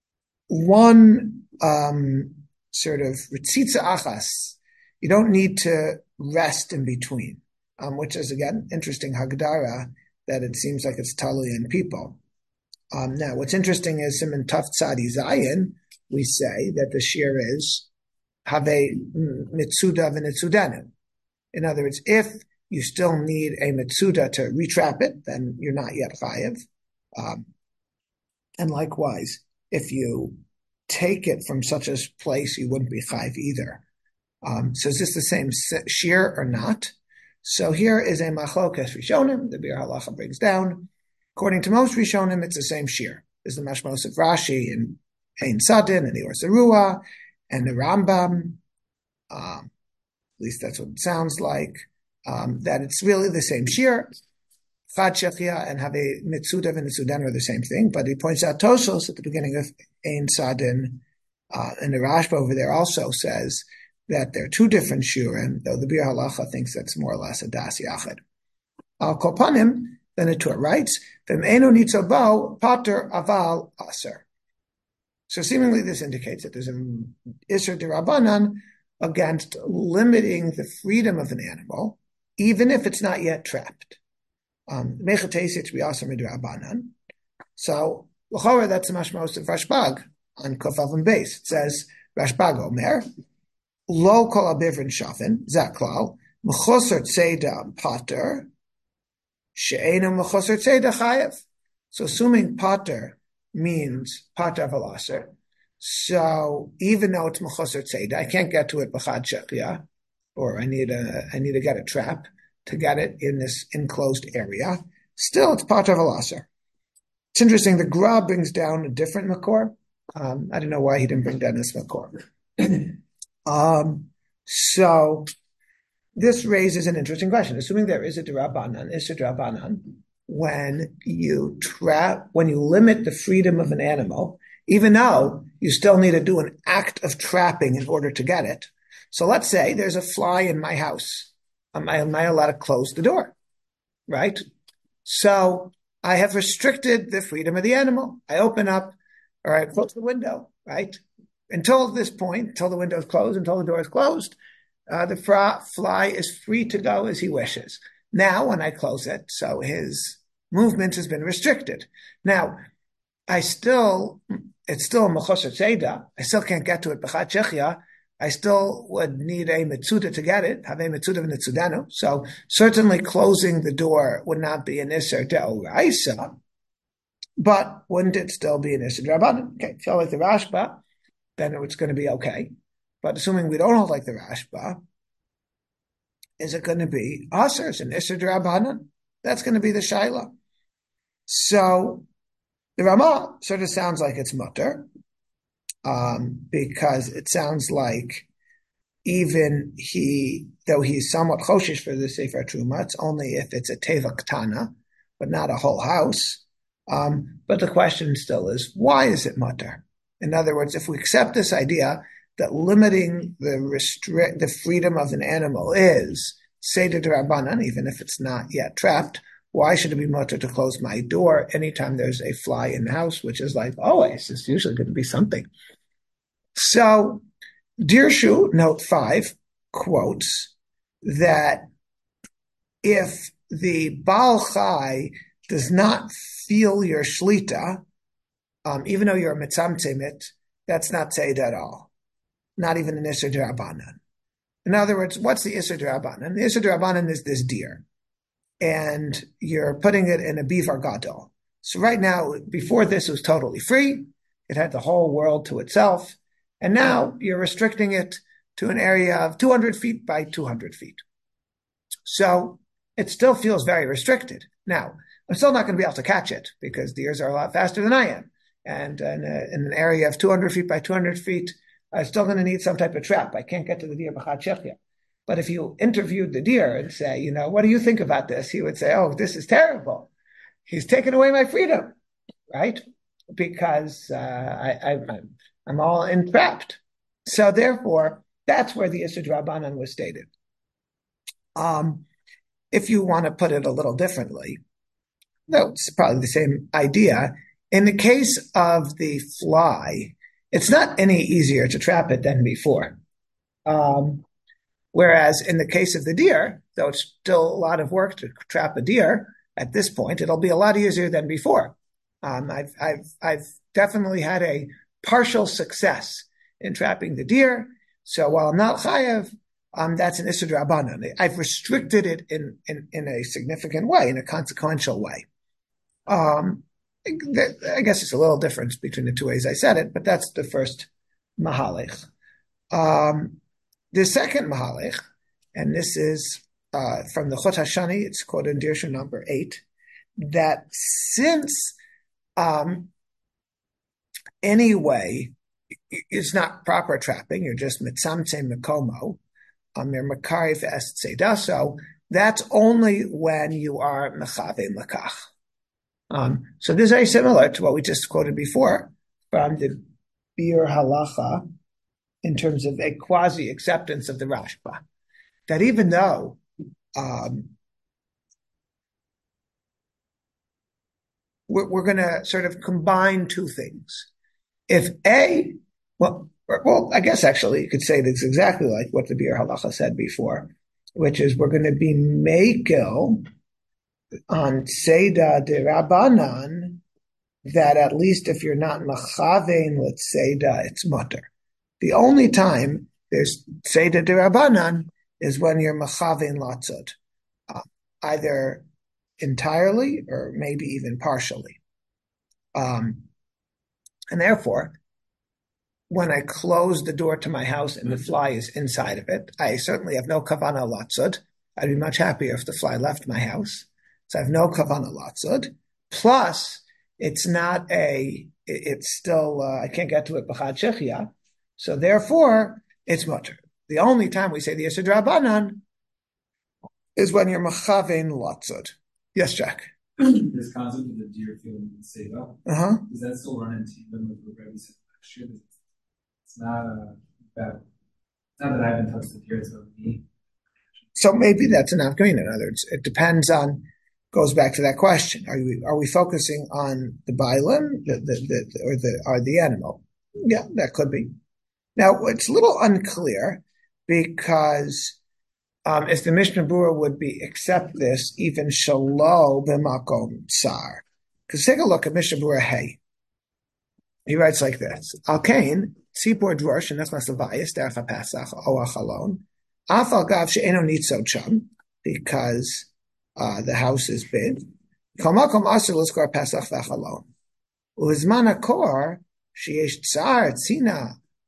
one um, sort of ritzitza achas. You don't need to rest in between, um, which is, again, interesting hagdara, that it seems like it's totally in people. Um, now, what's interesting is, Siman Taf Tzadi Zayin, we say that the shir is have mitzuda v'nitzudanu. In other words, if you still need a mitzuda to retrap it, then you're not yet chayev. Um, and likewise, if you take it from such a place, you wouldn't be chayev either. Um, so is this the same shir or not? So here is a machlokas rishonim, the Bir Halacha brings down. According to most rishonim, it's the same shir. There's the mashmos of Rashi and Ein Sadin and the Or Sarua and the Rambam. Um, at least that's what it sounds like. Um, that it's really the same shir. Chad Shechia and have a mitzuda and mitzudan are the same thing, but he points out Tosos at the beginning of Ein Sadin, uh, and the Rashba over there also says that there are two different shurim, though the Bir Halacha thinks that's more or less a das yachid. Al Kopanim, then the Torah writes, V'me'enu nitzo bo pater aval aser. So seemingly this indicates that there's an Isser D'Rabanan against limiting the freedom of an animal, even if it's not yet trapped. Um, so, l'chora, that's the mashmos of Rashbag on Kofav base. It says, Rashbag Omer, Lo kol abivrin shafin, zaklal, m'choser tzeda pater, she'enu m'choser tzeda chayev. So assuming pater means pater v'laser, so even though it's m'choser tzeda, I can't get to it b'chad shechia, or I need a, I need to get a trap to get it in this enclosed area. Still, it's pater v'laser. It's interesting. The Gra brings down a different makor. Um, I don't know why he didn't bring down this makor. um, so this raises an interesting question. Assuming there is a D'Rabanan, is a D'Rabanan, when you trap, when you limit the freedom of an animal, even though you still need to do an act of trapping in order to get it. So let's say there's a fly in my house. Am I, am I allowed to close the door? Right? So I have restricted the freedom of the animal. I open up, or I close the window, right? Until this point, until the window is closed, until the door is closed, uh, the fra- fly is free to go as he wishes. Now, when I close it, so his movement has been restricted. Now, I still, it's still a mechoser tzeda. I still can't get to it b'chad shechia. I still would need a mitzuda to get it, have a mitzuda v'nitzudanu. So certainly closing the door would not be an iser de'oraisa, but wouldn't it still be an iser d'Rabanan? Okay, feel like the Rashba. then it's going to be okay. But assuming we don't hold like the Rashba, is it going to be Aser, an Isser D'Rabbanan? That's going to be the Shaila. So the Ramah sort of sounds like it's mutter, um, because it sounds like even he, though he's somewhat choshish for the Sefer Truma, it's only if it's a Teva Ktana, but not a whole house. Um, but the question still is, why is it mutter? In other words, if we accept this idea that limiting the restrict the freedom of an animal is Seder D'Rabbanan, even if it's not yet trapped, why should it be mutter to close my door anytime there's a fly in the house, which is like always, it's usually going to be something. So Dirshu, note five, quotes that if the Baal Chai does not feel your shlita, um, even though you're a mitzamtzimit, that's not Seid at all. Not even an Isser D'Rabbanan. In other words, what's the Isser D'Rabbanan? The Isser D'Rabbanan is this deer, and you're putting it in a beaver gadol. So right now, before this, it was totally free. It had the whole world to itself. And now you're restricting it to an area of two hundred feet by two hundred feet. So it still feels very restricted. Now, I'm still not going to be able to catch it because deers are a lot faster than I am. And in, a, in an area of two hundred feet by two hundred feet, I'm still going to need some type of trap. I can't get to the deer b'chad shechya. But if you interviewed the deer and say, you know, what do you think about this? He would say, oh, this is terrible. He's taken away my freedom, right? Because uh, I, I, I'm all entrapped. So therefore, that's where the Isser D'Rabbanan was stated. Um, if you want to put it a little differently, no, it's probably the same idea. In the case of the fly, it's not any easier to trap it than before. Um, whereas in the case of the deer, though it's still a lot of work to trap a deer, at this point, it'll be a lot easier than before. Um, I've, I've, I've definitely had a partial success in trapping the deer. So while I'm not chayav, um, that's an Isser D'Rabbanan. I've restricted it in, in, in a significant way, in a consequential way. Um, I guess it's a little difference between the two ways I said it, but that's the first mahalech. Um, the second mahalech, and this is uh, from the Chot HaShani, it's quoted in Dirshu number eight, that since um, anyway, it's not proper trapping, you're just mitzamtzem mekomo, um, you're makariv est sedaso, that's only when you are mechave mekach. Um, so this is very similar to what we just quoted before from the Bir Halacha in terms of a quasi-acceptance of the Rashba. That even though um, we're, we're going to sort of combine two things. If A, well, well, I guess actually you could say this exactly like what the Bir Halacha said before, which is we're going to be mekel on Seda D'Rabbanan, that at least if you're not machavein, let's Seda, it's mutter. The only time there's Seda D'Rabbanan is when you're machavein latzod, uh, either entirely or maybe even partially. Um, and therefore, when I close the door to my house and the fly is inside of it, I certainly have no kavanah latzod. I'd be much happier if the fly left my house. So I have no kavanah latzod. Plus, it's not a, it's still, uh, I can't get to it b'chad shechia. So therefore, it's mutter. The only time we say the Isser D'Rabbanan is when you're machavein latzod. Yes, Jack? This concept of the deer feeling seva, uh-huh. Does that still run into even with what Rebbe said last year? It's not a bad, it's not that I haven't touched the deer, it's not me. So maybe that's an afkamina. In other words, it depends on, goes back to that question. Are we, are we focusing on the bilim, the, the, the, or the, or the animal? Yeah, that could be. Now, it's a little unclear because um, if the Mishnah Berurah would be accept this, even shalo b'makom tsar. Because take a look at Mishnah Berurah Hey. He writes like this: Al kain tzipor dvorsh nechnas levayis derech hapasach o achalon afal gav she'eno nitzot sham, because uh, the house is big. Kol makom asur l'zkor pasach v'achalon. U'izman hakor sheyesh tsar tzina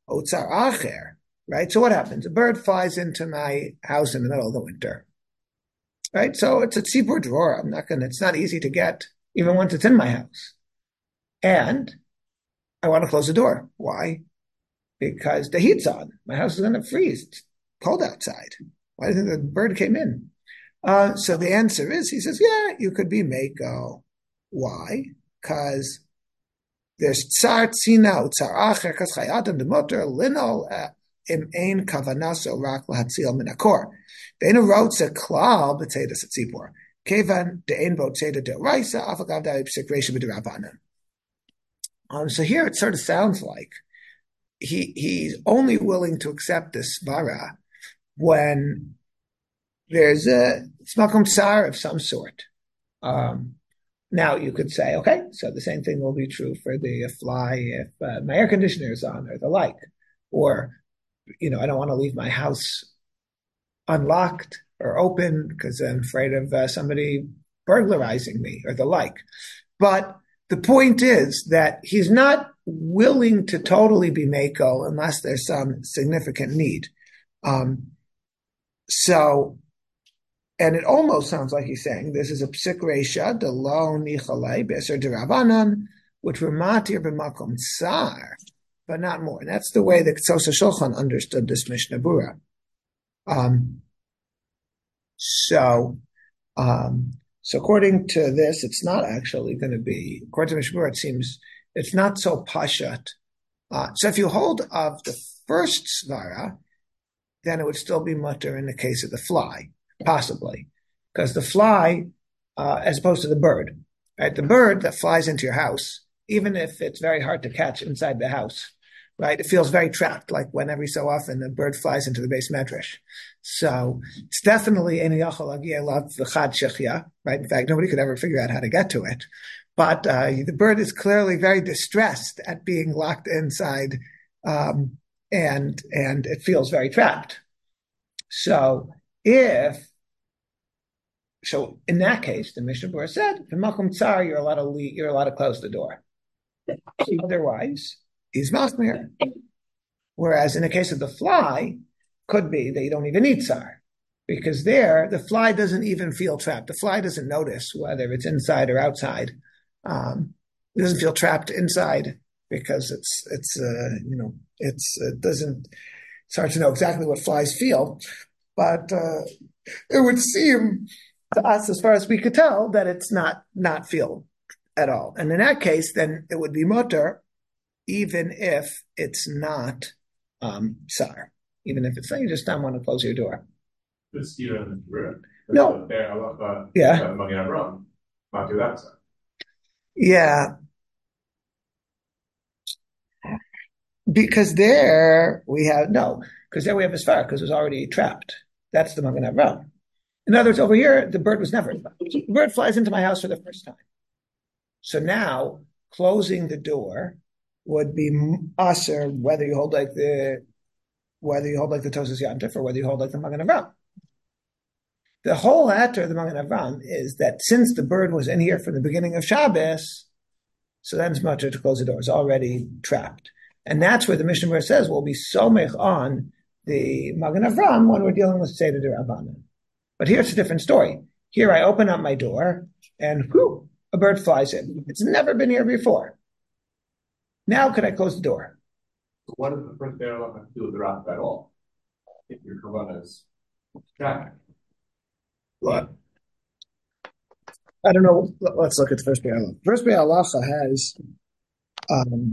otzar acher, right? So what happens? A bird flies into my house in the middle of the winter, right? So it's a tzibur drawer. I'm not going to, it's not easy to get, even once it's in my house. And I want to close the door. Why? Because the heat's on. My house is going to freeze. It's cold outside. Why do you think the bird came in? Uh, so the answer is, he says, yeah, you could be Mako. Why? Because there's tsar tzina, tsar acher, kas chayatam demoter, linol im ein kavanaso rak lahatzil min hakor. Ve'enu rotze klal b'tzedas atzipor. Kevan de'en bo tzeda de'oraisa, afagav da'i p'sik reisha b'derabanan. Um, so here it sort of sounds like he he's only willing to accept this svara when there's a smakum tsar of some sort. Um, now you could say, okay, so the same thing will be true for the fly if uh, my air conditioner is on or the like, or you know I don't want to leave my house unlocked or open because I'm afraid of uh, somebody burglarizing me or the like. But the point is that he's not willing to totally be Mako unless there's some significant need. Um, so, and it almost sounds like he's saying this is a psik reisha, de lo nichalei beser derabanan, which were matir b'makom tsar, but not more. And that's the way that Tzos HaShulchan understood this Mishnah Berurah. Um, so, um, So according to this, it's not actually going to be, according to Mishnah Berurah, it seems it's not so pashat. Uh, so if you hold of the first svara, then it would still be mutter in the case of the fly, possibly. Because the fly, uh, as opposed to the bird, right? The bird that flies into your house, even if it's very hard to catch inside the house, right? It feels very trapped, like when every so often a bird flies into the base medrash. So it's definitely ein yachol lagia elav v'chad shechya, right? In fact, nobody could ever figure out how to get to it. But uh, the bird is clearly very distressed at being locked inside, um, and and it feels very trapped. So if so, in that case, the Mishnah Berurah said, "B'makom tsar, you're allowed to leave, you're allowed to close the door. Otherwise, he's masmir." Whereas in the case of the fly, could be that you don't even need tsar, because there the fly doesn't even feel trapped. The fly doesn't notice whether it's inside or outside. Um, it doesn't feel trapped inside because it's it's uh, you know it's it doesn't. It's hard to know exactly what flies feel, but uh, it would seem to us, as far as we could tell, that it's not not feel at all. And in that case, then it would be mutter, even if it's not um, tsar. Even if it's like you just don't want to close your door. It's Stephen Berurah. No. Yeah. Not do that. Yeah. Because there we have, no, because there we have a svara, because it was already trapped. That's the Magen Avraham. In other words, over here, the bird was never trapped. The bird flies into my house for the first time. So now, closing the door would be aser, whether you hold like the whether you hold like the Tosas Yantif or whether you hold like the Magen Avraham. The whole atter of the Magen Avraham is that since the bird was in here from the beginning of Shabbos, so then it's mutter to close the door. It's already trapped. And that's where the Mishnah Berurah says we'll be somech on the Magen Avraham when we're dealing with Seder D'Rabbanan. But here's a different story. Here I open up my door and whew, a bird flies in. It's never been here before. Now could I close the door? What does the first day have to do with the wrath at all? If your kavanah is traffic. What? I don't know. Let's look at the first Biur Halacha. First Biur Halacha has um,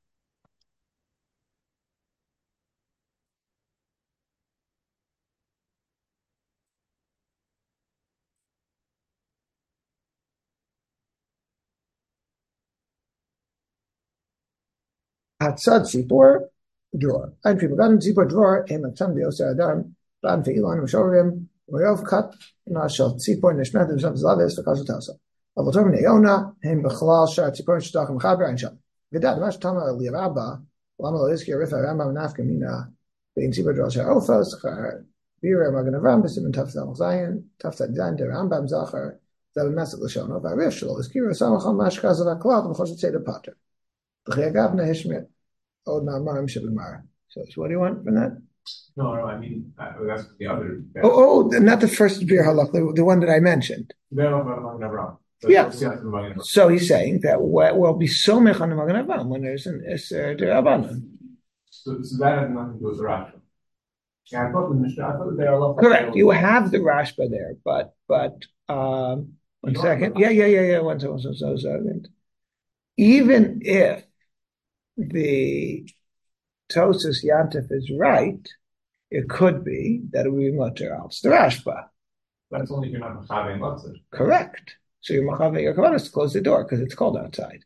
Hatzad Tzipor drawer. Ein people got Tzipor drawer. Ein Matzam B'Yoser Adam. Ban Ve'ilan M'Shorim. V'Yov Kat Nashal Tzipor Nishmet M'Shav Zlaves V'Kashat Tasa. Avotor Min Yona. Hein B'Chalal Shar Tzipor Shtachim Chaber Ein Sham. V'Dad Mash Tama Li'Rabba. Lama Lo Yizki Rifa Rambam Nafka Mina. Bein Tzipor drawer Shar Ofos. Char Biur Magen Avraham. B'Simen Taf Tzal Zayin. Taf Tzal Zayin. Der Rambam Zachar. Zav Maset L'Shon. Of Arish Shlo. Yizki Samachal Mashkaz Of HaKlal. M'Choshet Seder Pater. V'Chiyagav Nehishmit. Od Ma'amarim Shebimara. So, so what do you want from that? No, no, I mean, uh, that's the other. Oh, oh, not the first beer halach, the, the one that I mentioned. Yeah. So he's saying that we'll be so mech on the Magen Avraham when there's an Isser D'Rabbanan. So, so that has nothing to do with the Rashba. Yeah, I thought the Mishnah, I thought they are correct. You have the Rashba there, but but um, one second. Yeah, yeah, yeah, yeah. One second, one second, one second. Even if the Tosus Yantif is right, it could be that it would be mutter al the Rashba. That's only if you're not Machave and Lutzah. Correct. So your Machave, your Kavanah is to close the door because it's cold outside.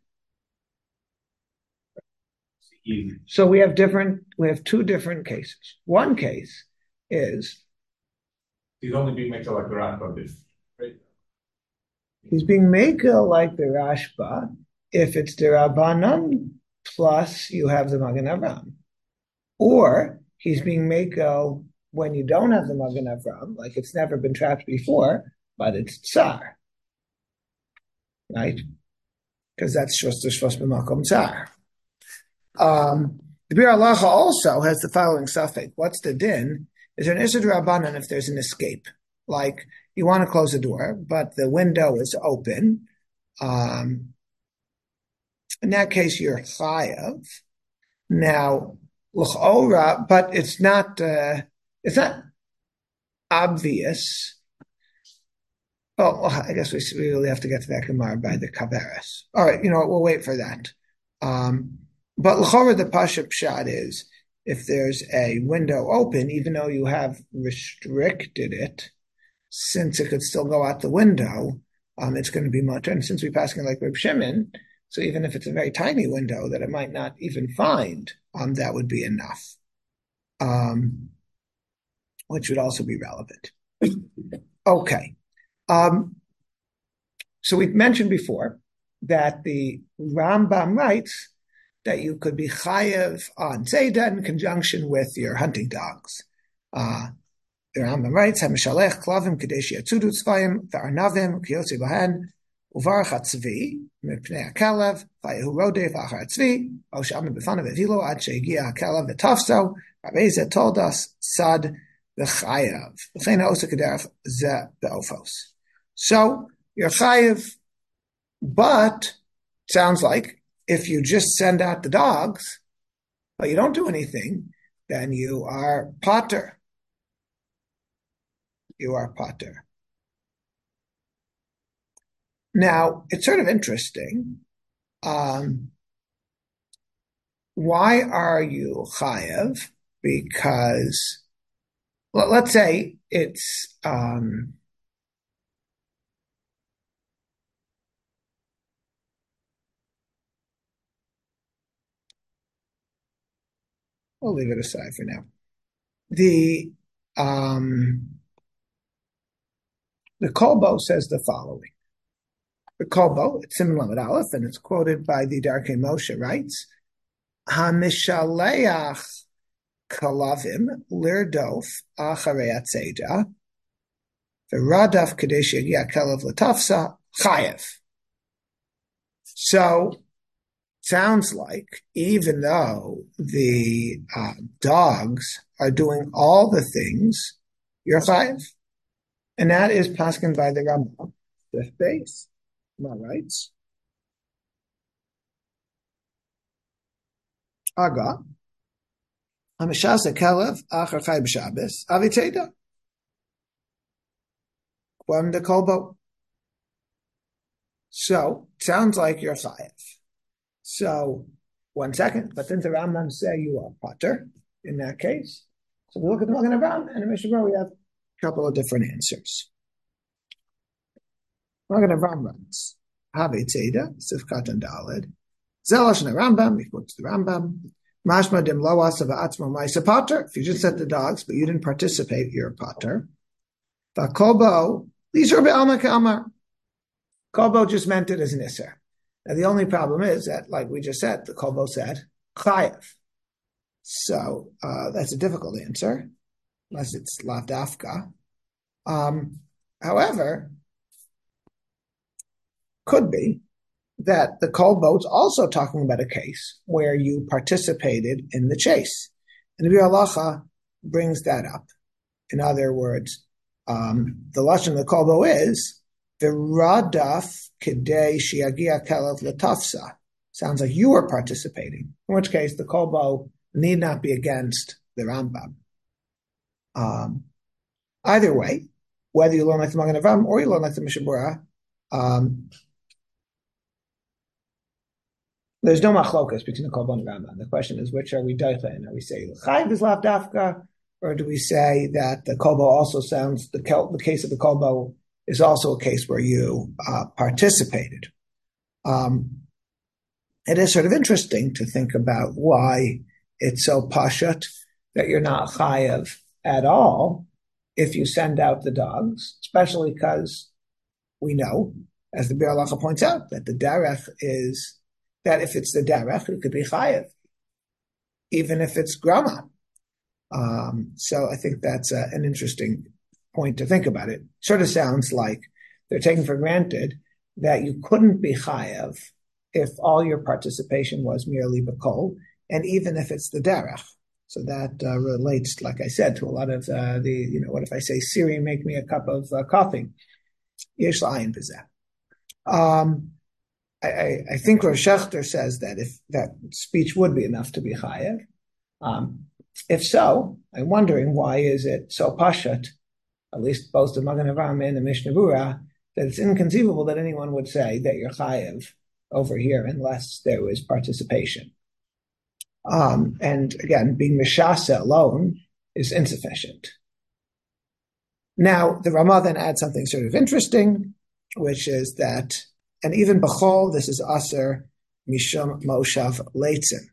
Easy. So we have different, we have two different cases. One case is he's only being made like the Rashba, right? He's being made like the Rashba if it's the Rabbanan plus you have the Magen Avraham, or he's being made when you don't have the Magen Avraham, like it's never been trapped before, but it's Tsar, right? Because that's just the Shvos B'Makom Tsar. Um, the Bir Halacha also has the following suffix. What's the din? Is there an Isser D'Rabbanan if there's an escape? Like, you want to close the door, but the window is open. Um, in that case, you're chayav. Now, l'chora, but it's not, uh, it's not obvious. Oh, well, I guess we, we really have to get to that Gemara by the Kaberes. All right, you know what, we'll wait for that. Um, But l'chora, the pasha pshat is, if there's a window open, even though you have restricted it, since it could still go out the window, um, it's going to be mutter. And since we're passing like Reb Shimon, so even if it's a very tiny window that it might not even find, um, that would be enough, um, which would also be relevant. Okay. Um, so we mentioned before that the Rambam writes that you could be chayev on Tzeidah in conjunction with your hunting dogs. Uh, the Rambam writes, "Hamishalech klavim kadesh yatzudu tzvayim v'arnavim kiyotzi bahen uvarach hatzvi mipnei hakalev v'yehu rodef achar tzvi osham b'fanav evilo ad shegiya hakalev v'tafso Rabbeinu told us sad v'chayev v'chein ha'osa kaderach ze be'ofos." So you're chayev, but sounds like if you just send out the dogs, but you don't do anything, then you are potter. You are potter. Now, it's sort of interesting. Um, why are you chayev? Because, well, let's say it's... Um, We'll leave it aside for now. The um, the Kolbo says the following. The Kolbo, it's Siman Lamed Aleph, and it's quoted by the Darkei Moshe, writes, "Hamishaleach kalavim lirdof acharei atzeda v'radaf kadesh yagia kalav l'tafsa chayev." So, sounds like even though the uh, dogs are doing all the things, you're chayev. And that is paskin by the Rambam. The base. Am I right? Aga. Hamishasa kelev achar chay b'Shabbos aviteda. Kwam de kolbo. So, sounds like you're chayev. So, one second, but then the Rambam say you are potter in that case. So we look at the Magen Avraham and the Mishnah, we have a couple of different answers. Magen Avraham writes, Have Tzeda, Sifkat and Daled, Zelash and the Rambam, he quotes the Rambam, Mashma dim loas of atzmo ma'isa potter. If you just set the dogs, but you didn't participate, you're a potter. Vakolbo, these are be'alma ka'amar. Kolbo just meant it as an isser. Now, the only problem is that, like we just said, the Kolbo said, chayev. So, uh, that's a difficult answer, unless it's lavdafka. Um, however, could be that the Kolbo's also talking about a case where you participated in the chase. And the Biur Halacha brings that up. In other words, um, the lashon of the kolbo is v'radaf kidei shiagia kelav latafsa. Sounds like you are participating. In which case, the kolbo need not be against the Rambam. Um, either way, whether you learn like the Magen Avraham or you learn like the Mishnah Berurah, um, there's no machlokas between the kolbo and the Rambam. The question is, which are we daichen? Are we saying l'chayv is lav dafka, or do we say that the kolbo also sounds the the case of the kolbo is also a case where you uh, participated? Um, it is sort of interesting to think about why it's so pashut that you're not chayav at all if you send out the dogs, especially because we know, as the Biur Halacha points out, that the derech is that if it's the derech, it could be chayav, even if it's grama. Um, so I think that's uh, an interesting point to think about it. Sort of sounds like they're taking for granted that you couldn't be chayav if all your participation was merely b'kol, and even if it's the derech. So that uh, relates, like I said, to a lot of uh, the, you know, what if I say, Siri, make me a cup of uh, coffee? Yesh la'ayin b'zeh. Um, I, I, I think Rosh Shechter says that if that speech would be enough to be chayav. Um, if so, I'm wondering why is it so pashut, at least both the Magen Avraham and the Mishnah Berurah, that it's inconceivable that anyone would say that you're chayav over here unless there was participation. Um, and again, being mishasa alone is insufficient. Now, the Ramah then adds something sort of interesting, which is that, and even b'chol, this is aser mishum moshav leitzin.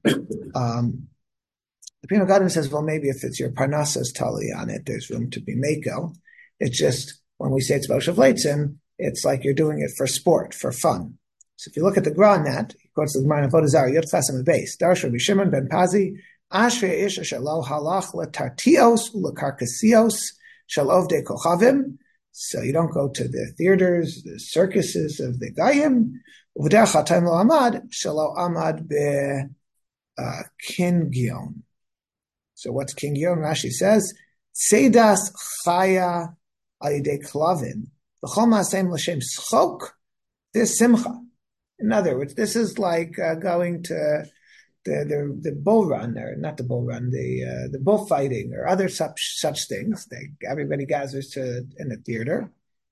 Um, the Pri Megadim says, well, maybe if it's your parnasas tali on it, there's room to be meko. It's just, when we say it's moshav leitzin, it's like you're doing it for sport, for fun. So if you look at the Gra on that, he quotes the Gemara in Avodah Zarah, Yud Ches Amud Beis, Darsh Rabbi Shimon ben Pazi, Ashrei Isha Shelo Halach LeTartios LeKarkasios Shel Ovdei Kochavim. So you don't go to the theaters, the circuses of the Gayim. U'v'derech HaTayim Lo Amad Shelo Amad Be uh, Kingion. So what's Kingion? Rashi says, Seidas Chaya Al Yidei Klavim V'chol Ma'aseim L'Shem Schok. This Simcha. In other words, this is like uh, going to the, the the bull run, or not the bull run, the uh, the bullfighting, or other such such things. They, everybody gathers to in the theater,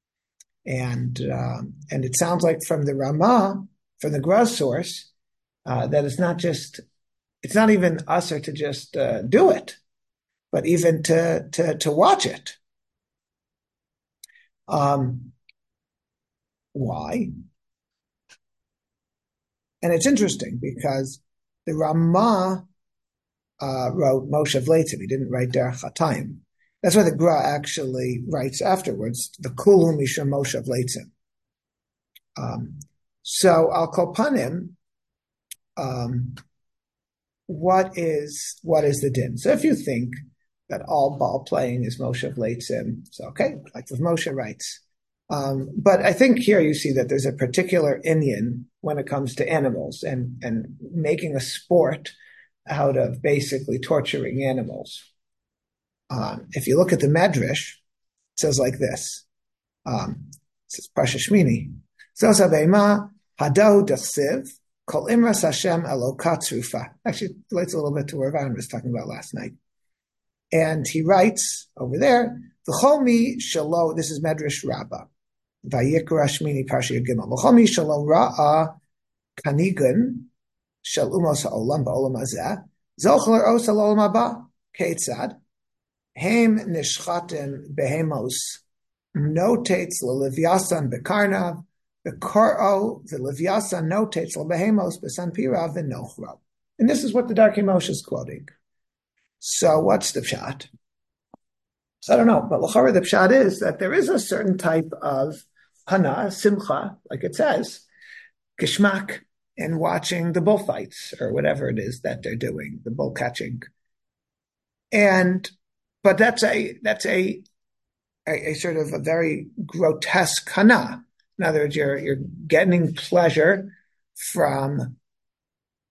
and um, and it sounds like from the Ramah, from the Gra source, uh, that it's not just, it's not even usher to just uh, do it, but even to to to watch it. Um, why? And it's interesting because the Ramah uh, wrote Moshav Leitzin. He didn't write Derech HaTayim. That's why the Gra actually writes afterwards, the Kulu Mishra Moshav Leitzin. Um, so Al Kol Panim, um, what is what is the din? So if you think that all ball playing is Moshav Leitzin, so okay, like the Moshe writes. Um, but I think here you see that there's a particular inyan when it comes to animals and, and making a sport out of basically torturing animals. Um, if you look at the Medrash, it says like this. Um, it says Parsha Shmini. Zos habeima hadahu dechsiv kol imras Hashem elokat trufa. Actually, it relates a little bit to what Ravana was talking about last night. And he writes over there, V'chol mi shelo, this is Medrash Rabbah. Vayikra Shmini Parsha Gimel. V'chol mi shelo ra'a kanigun shel umos ha'olam ba'olam hazeh zochler os ha'olam haba keitzad heim nishchatim behemos notates l'levyasan bekarnav bekaro v'levyasan notates l'behemos besanpirav v'nochrav. And this is what the Darkei Moshe is quoting. So what's the pshat? So I don't know, but l'chara the pshat is that there is a certain type of hana, simcha, like it says, kishmak, in watching the bullfights or whatever it is that they're doing, the bull catching. And, but that's a, that's a, a, a sort of a very grotesque hana. In other words, you're, you're getting pleasure from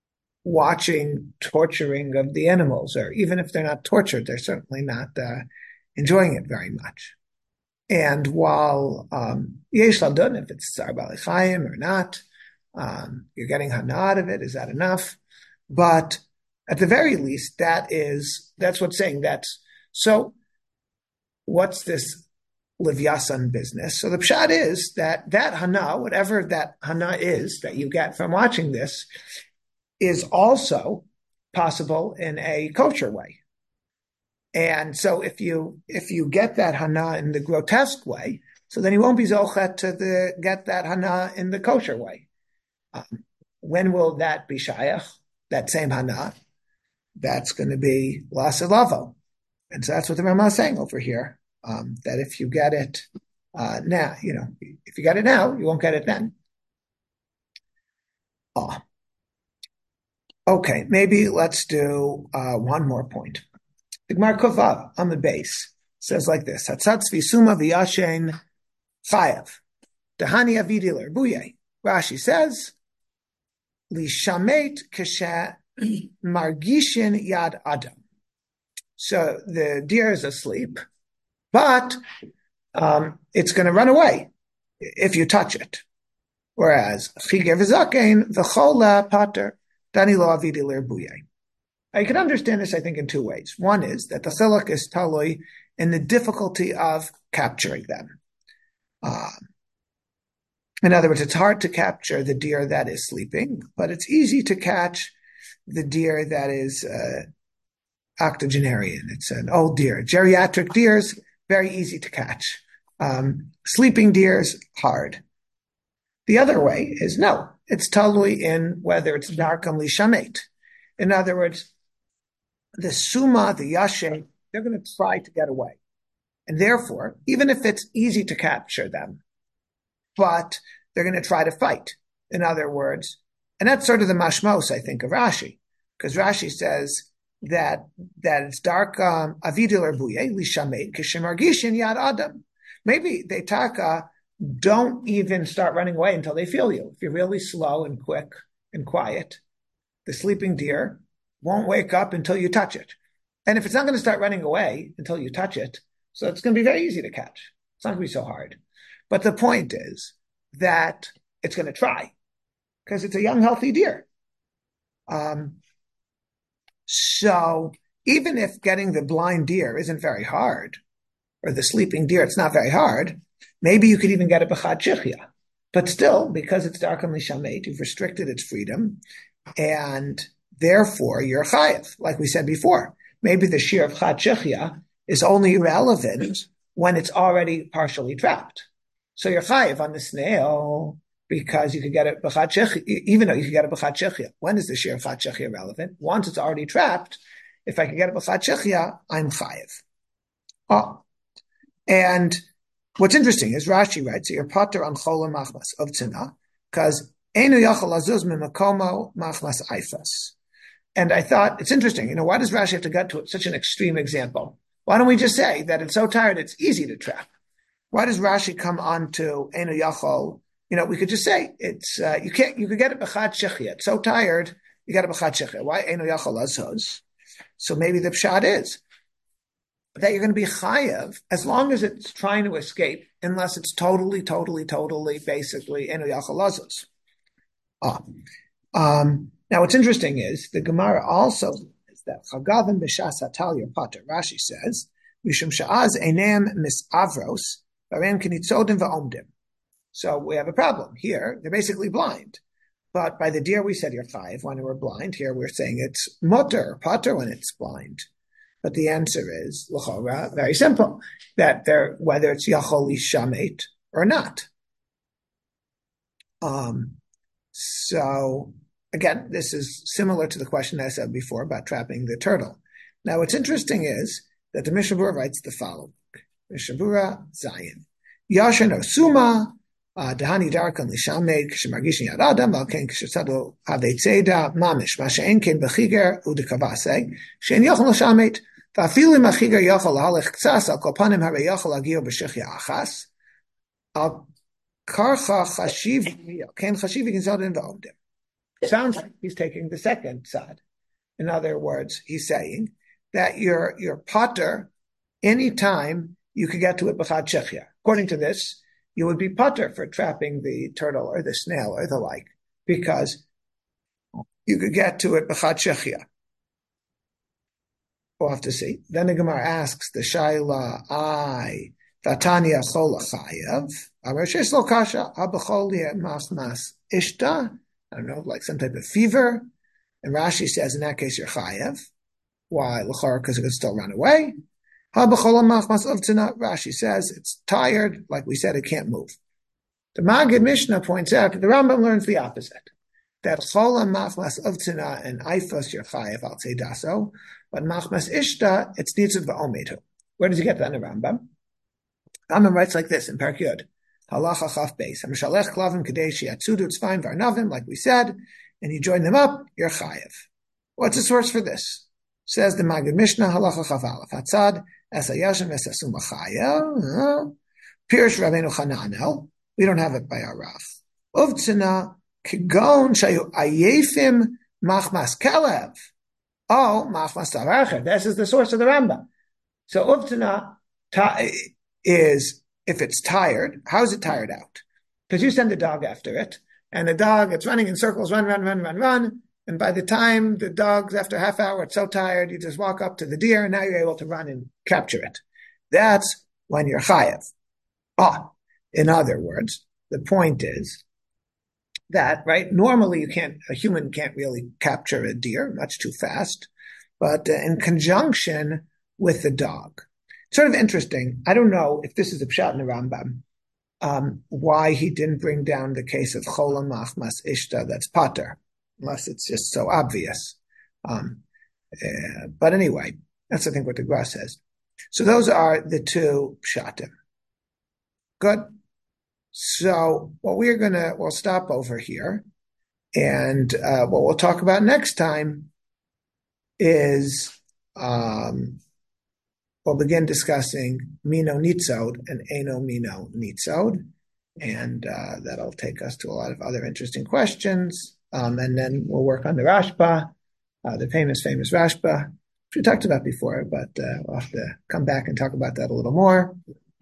watching torturing of the animals, or even if they're not tortured, they're certainly not uh, enjoying it very much. And while um, yesh ladun, if it's tzar b'alei chayim or not, um, you're getting hana out of it. Is that enough? But at the very least, that is that's what's saying. That's so. What's this Livyasan business? So the pshat is that that hana, whatever that hana is that you get from watching this, is also possible in a kosher way. And so if you if you get that hana in the grotesque way, so then you won't be zochet to the get that hana in the kosher way. Um, when will that be shayach? That same hana? That's going to be lasalavo. And so that's what the Rama is saying over here, um, that if you get it uh, now, you know, if you get it now, you won't get it then. Oh. Okay, maybe let's do uh, one more point. The Gemara Kuvav on the base says like this: Hatzatz v'suma v'yashen chayav dehani avidi l'erbuye. Rashi says lishamet kasha margishin yad adam. So the deer is asleep, but um, it's going to run away if you touch it. Whereas chiger v'zakein v'chola pater dani lo avidi l'erbuye. You can understand this, I think, in two ways. One is that the chiluk is talui in the difficulty of capturing them. Uh, in other words, it's hard to capture the deer that is sleeping, but it's easy to catch the deer that is uh, octogenarian. It's an old deer. Geriatric deers, very easy to catch. Um, sleeping deers, hard. The other way is no. It's talui in whether it's darkam lishamet. In other words, the suma, the yashe, they're going to try to get away. And therefore, even if it's easy to capture them, but they're going to try to fight. In other words, and that's sort of the mashmos, I think, of Rashi, because Rashi says that that it's dark um, avidil erbuye lishamed kishemargishin yad adam. Maybe they taka don't even start running away until they feel you. If you're really slow and quick and quiet, the sleeping deer won't wake up until you touch it. And if it's not going to start running away until you touch it, so it's going to be very easy to catch. It's not going to be so hard. But the point is that it's going to try because it's a young, healthy deer. Um, so even if getting the blind deer isn't very hard, or the sleeping deer, it's not very hard, maybe you could even get a b'chad shichya. But still, because it's darkam lishamet, you've restricted its freedom, and therefore you're chayiv, like we said before. Maybe the shear of chad shichya is only relevant when it's already partially trapped. So you're chayiv on the snail because you could get it b'chad shichya, even though you could get it b'chad shichya. When is the shear of chad shichya relevant? Once it's already trapped, if I could get it b'chad shichya, I'm chayiv. Oh. And what's interesting is Rashi writes, you're pater on chola machmas of tzina, because enu yachal azuz mimakomo machmas eifas. And I thought, it's interesting, you know, why does Rashi have to get to such an extreme example? Why don't we just say that it's so tired it's easy to trap? Why does Rashi come on to enu yachal? You know, we could just say, it's, uh, you can't, you could get it b'chad shechia. It's so tired, you get it b'chad shechia. Why enu yachal azuz? So maybe the pshat is that you're going to be chayav as long as it's trying to escape, unless it's totally, totally, totally, basically, enu yachal azuz. Ah. Um, now, what's interesting is the Gemara also is that chagavim b'shas hatal your pater. Rashi says, mishum sha'az enem misavros v'arem kinitzodim v'omdim. So we have a problem here. They're basically blind. But by the deer, we said you're chayiv when we're blind. Here we're saying it's mutter, pater when it's blind. But the answer is, l'chora, very simple, that they're, whether it's yachol lishamet or not. Um, so, again, this is similar to the question I said before about trapping the turtle. Now, what's interesting is that the Mishnah Berurah writes the following. Mishnah Berurah, Zayin. Yasher no suma, dahani darkan lishamet, kishemargishin yad adam, valken kishetzadu havei tzeda, mamish, ma she'en ken bechiger udekavase, she'en yachol lishamet, ואפילו אם החיגר יכול להלך קצת, על כל פנים הרי יכול להגיע בשכיה אחס, על קרחה חשיב, כן חשיב וכנסודן ועומדם. sounds like he's taking the second side. In other words, he's saying that you're, you're potter anytime you could get to it b'chad shechia. According to this, you would be potter for trapping the turtle or the snail or the like, because you could get to it b'chad shechia. We'll have to see. Then the Gemara asks the Shaila, I, Vatanya chol chayav, Areshes lo kasha, habachol mas ishta, I don't know, like some type of fever. And Rashi says in that case you're chayav. Why? L'chor, because it could still run away. Habachol machmas uvtzina, Rashi says it's tired, like we said, it can't move. The Maggid Mishnah points out that the Rambam learns the opposite. That chola machmas uvtzina and ifos you're chayav al daso, but machmas ishta, it's nitzud v'ometu. Where does he get that in the Rambam? Rambam writes like this in Perek Yud. Halacha chaf beis. Hamshalech klavim kadeshi atzudu tzvaim varnavim, like we said, and you join them up, you're chayav. What's the source for this? Says the Maggid Mishnah, halacha chaf aleph. Hatzad, es hayashem es asum chayav. Pirush Rabbeinu Chananel. We don't have it by our Rav. Uvtzina kigon shayu ayefim machmas kelev. Oh, machmas taracher. This is the source of the Rambam. So uvtzina is if it's tired. How is it tired out? Because you send the dog after it, and the dog, it's running in circles, run, run, run, run, run. And by the time the dog's after a half hour, it's so tired, you just walk up to the deer, and now you're able to run and capture it. That's when you're chayav. Ah, in other words, the point is that, right, normally you can't, a human can't really capture a deer, much too fast, but uh, in conjunction with the dog. Sort of interesting. I don't know if this is a pshat in the Rambam, um, why he didn't bring down the case of chola machmas ishta, that's pater, unless it's just so obvious. Um, uh, but anyway, that's I think what the Gra says. So those are the two pshatim. Good. So what we're gonna, we'll stop over here, and uh, what we'll talk about next time is um, we'll begin discussing Mino Nitzod and Eno Mino Nitzod, and uh, that'll take us to a lot of other interesting questions. Um, and then we'll work on the Rashba, uh, the famous, famous Rashba, which we talked about before, but uh, we'll have to come back and talk about that a little more.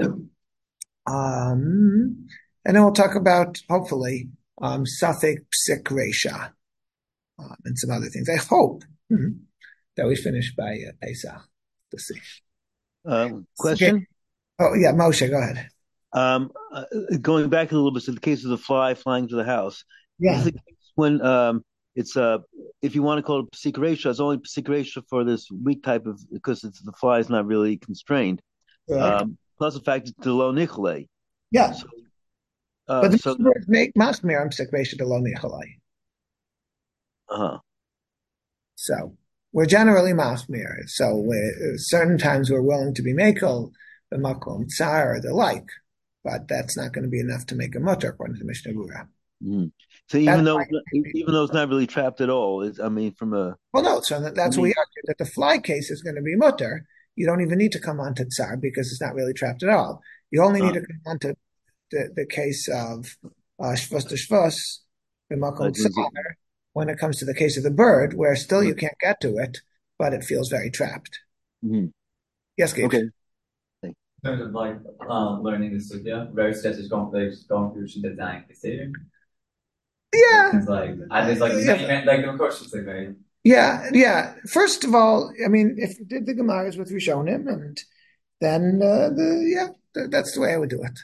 Um, and then we'll talk about, hopefully, um, Safek Psik Reisha, um, and some other things. I hope hmm, that we finish by uh, Pesach. Let's see. Um, question? Okay. Oh, yeah, Moshe, go ahead. Um, uh, going back a little bit to the case of the fly flying to the house. Yeah. Is the case when um, it's, uh, if you want to call it Psik Reisha, it's only Psik Reisha for this weak type of, because it's, the fly is not really constrained. Yeah. Um, plus the fact it's the lo nicholei. Yeah. So, uh, but the so, words make machmir am sekresha de lo nicholai. uh-huh. So we're generally machmir. So we're, certain times we're willing to be makel, the makom tsar or the like, but that's not going to be enough to make a mutter according to the Mishnah Berurah. Mm. So even That's though why- even though it's not really trapped at all, it's, I mean, from a Well, no, so that, that's I what we mean- argue, that the fly case is going to be mutter. You don't even need to come on to tsar because it's not really trapped at all. You only need Ah. to come on to the, the case of uh, shvus to shvus, the makom Uh, does it- tsar, when it comes to the case of the bird, where still you can't get to it, but it feels very trapped. Mhm. Yes, Gabe? Okay. In terms of like uh, learning the sugya, very steps is going through going through the design consider. Yeah. It's like I just like Yeah. like of course it's like very Yeah, yeah. First of all, I mean, if you did the Gemaras with Rishonim, and then uh, the yeah, th- that's the way I would do it.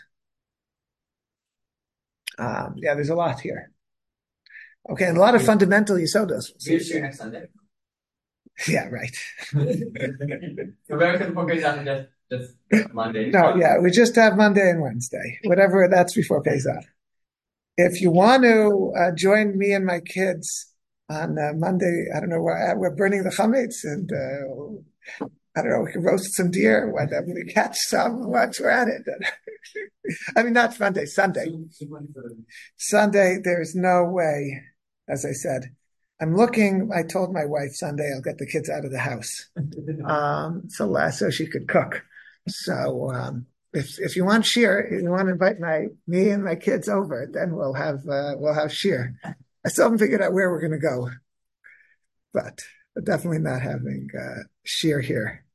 Um, yeah, there's a lot here. Okay, and a lot of fundamental Yisodos. we'll see you next Sunday. Yeah, right. So very good focus on just just Monday. No, yeah, we just have Monday and Wednesday, whatever that's before Pesach. If you want to uh, join me and my kids on uh, Monday, I don't know, we're, we're burning the chametz, and uh, I don't know, we can roast some deer, whatever we catch some once we're at it. I mean, not Monday, Sunday. Sunday, there's no way, as I said. I'm looking, I told my wife Sunday I'll get the kids out of the house. Um, so, uh, so she could cook. So, um, if, if you want shear, if you want to invite my, me and my kids over, then we'll have, uh, we'll have shear. I still haven't figured out where we're going to go, but definitely not having uh, shear here.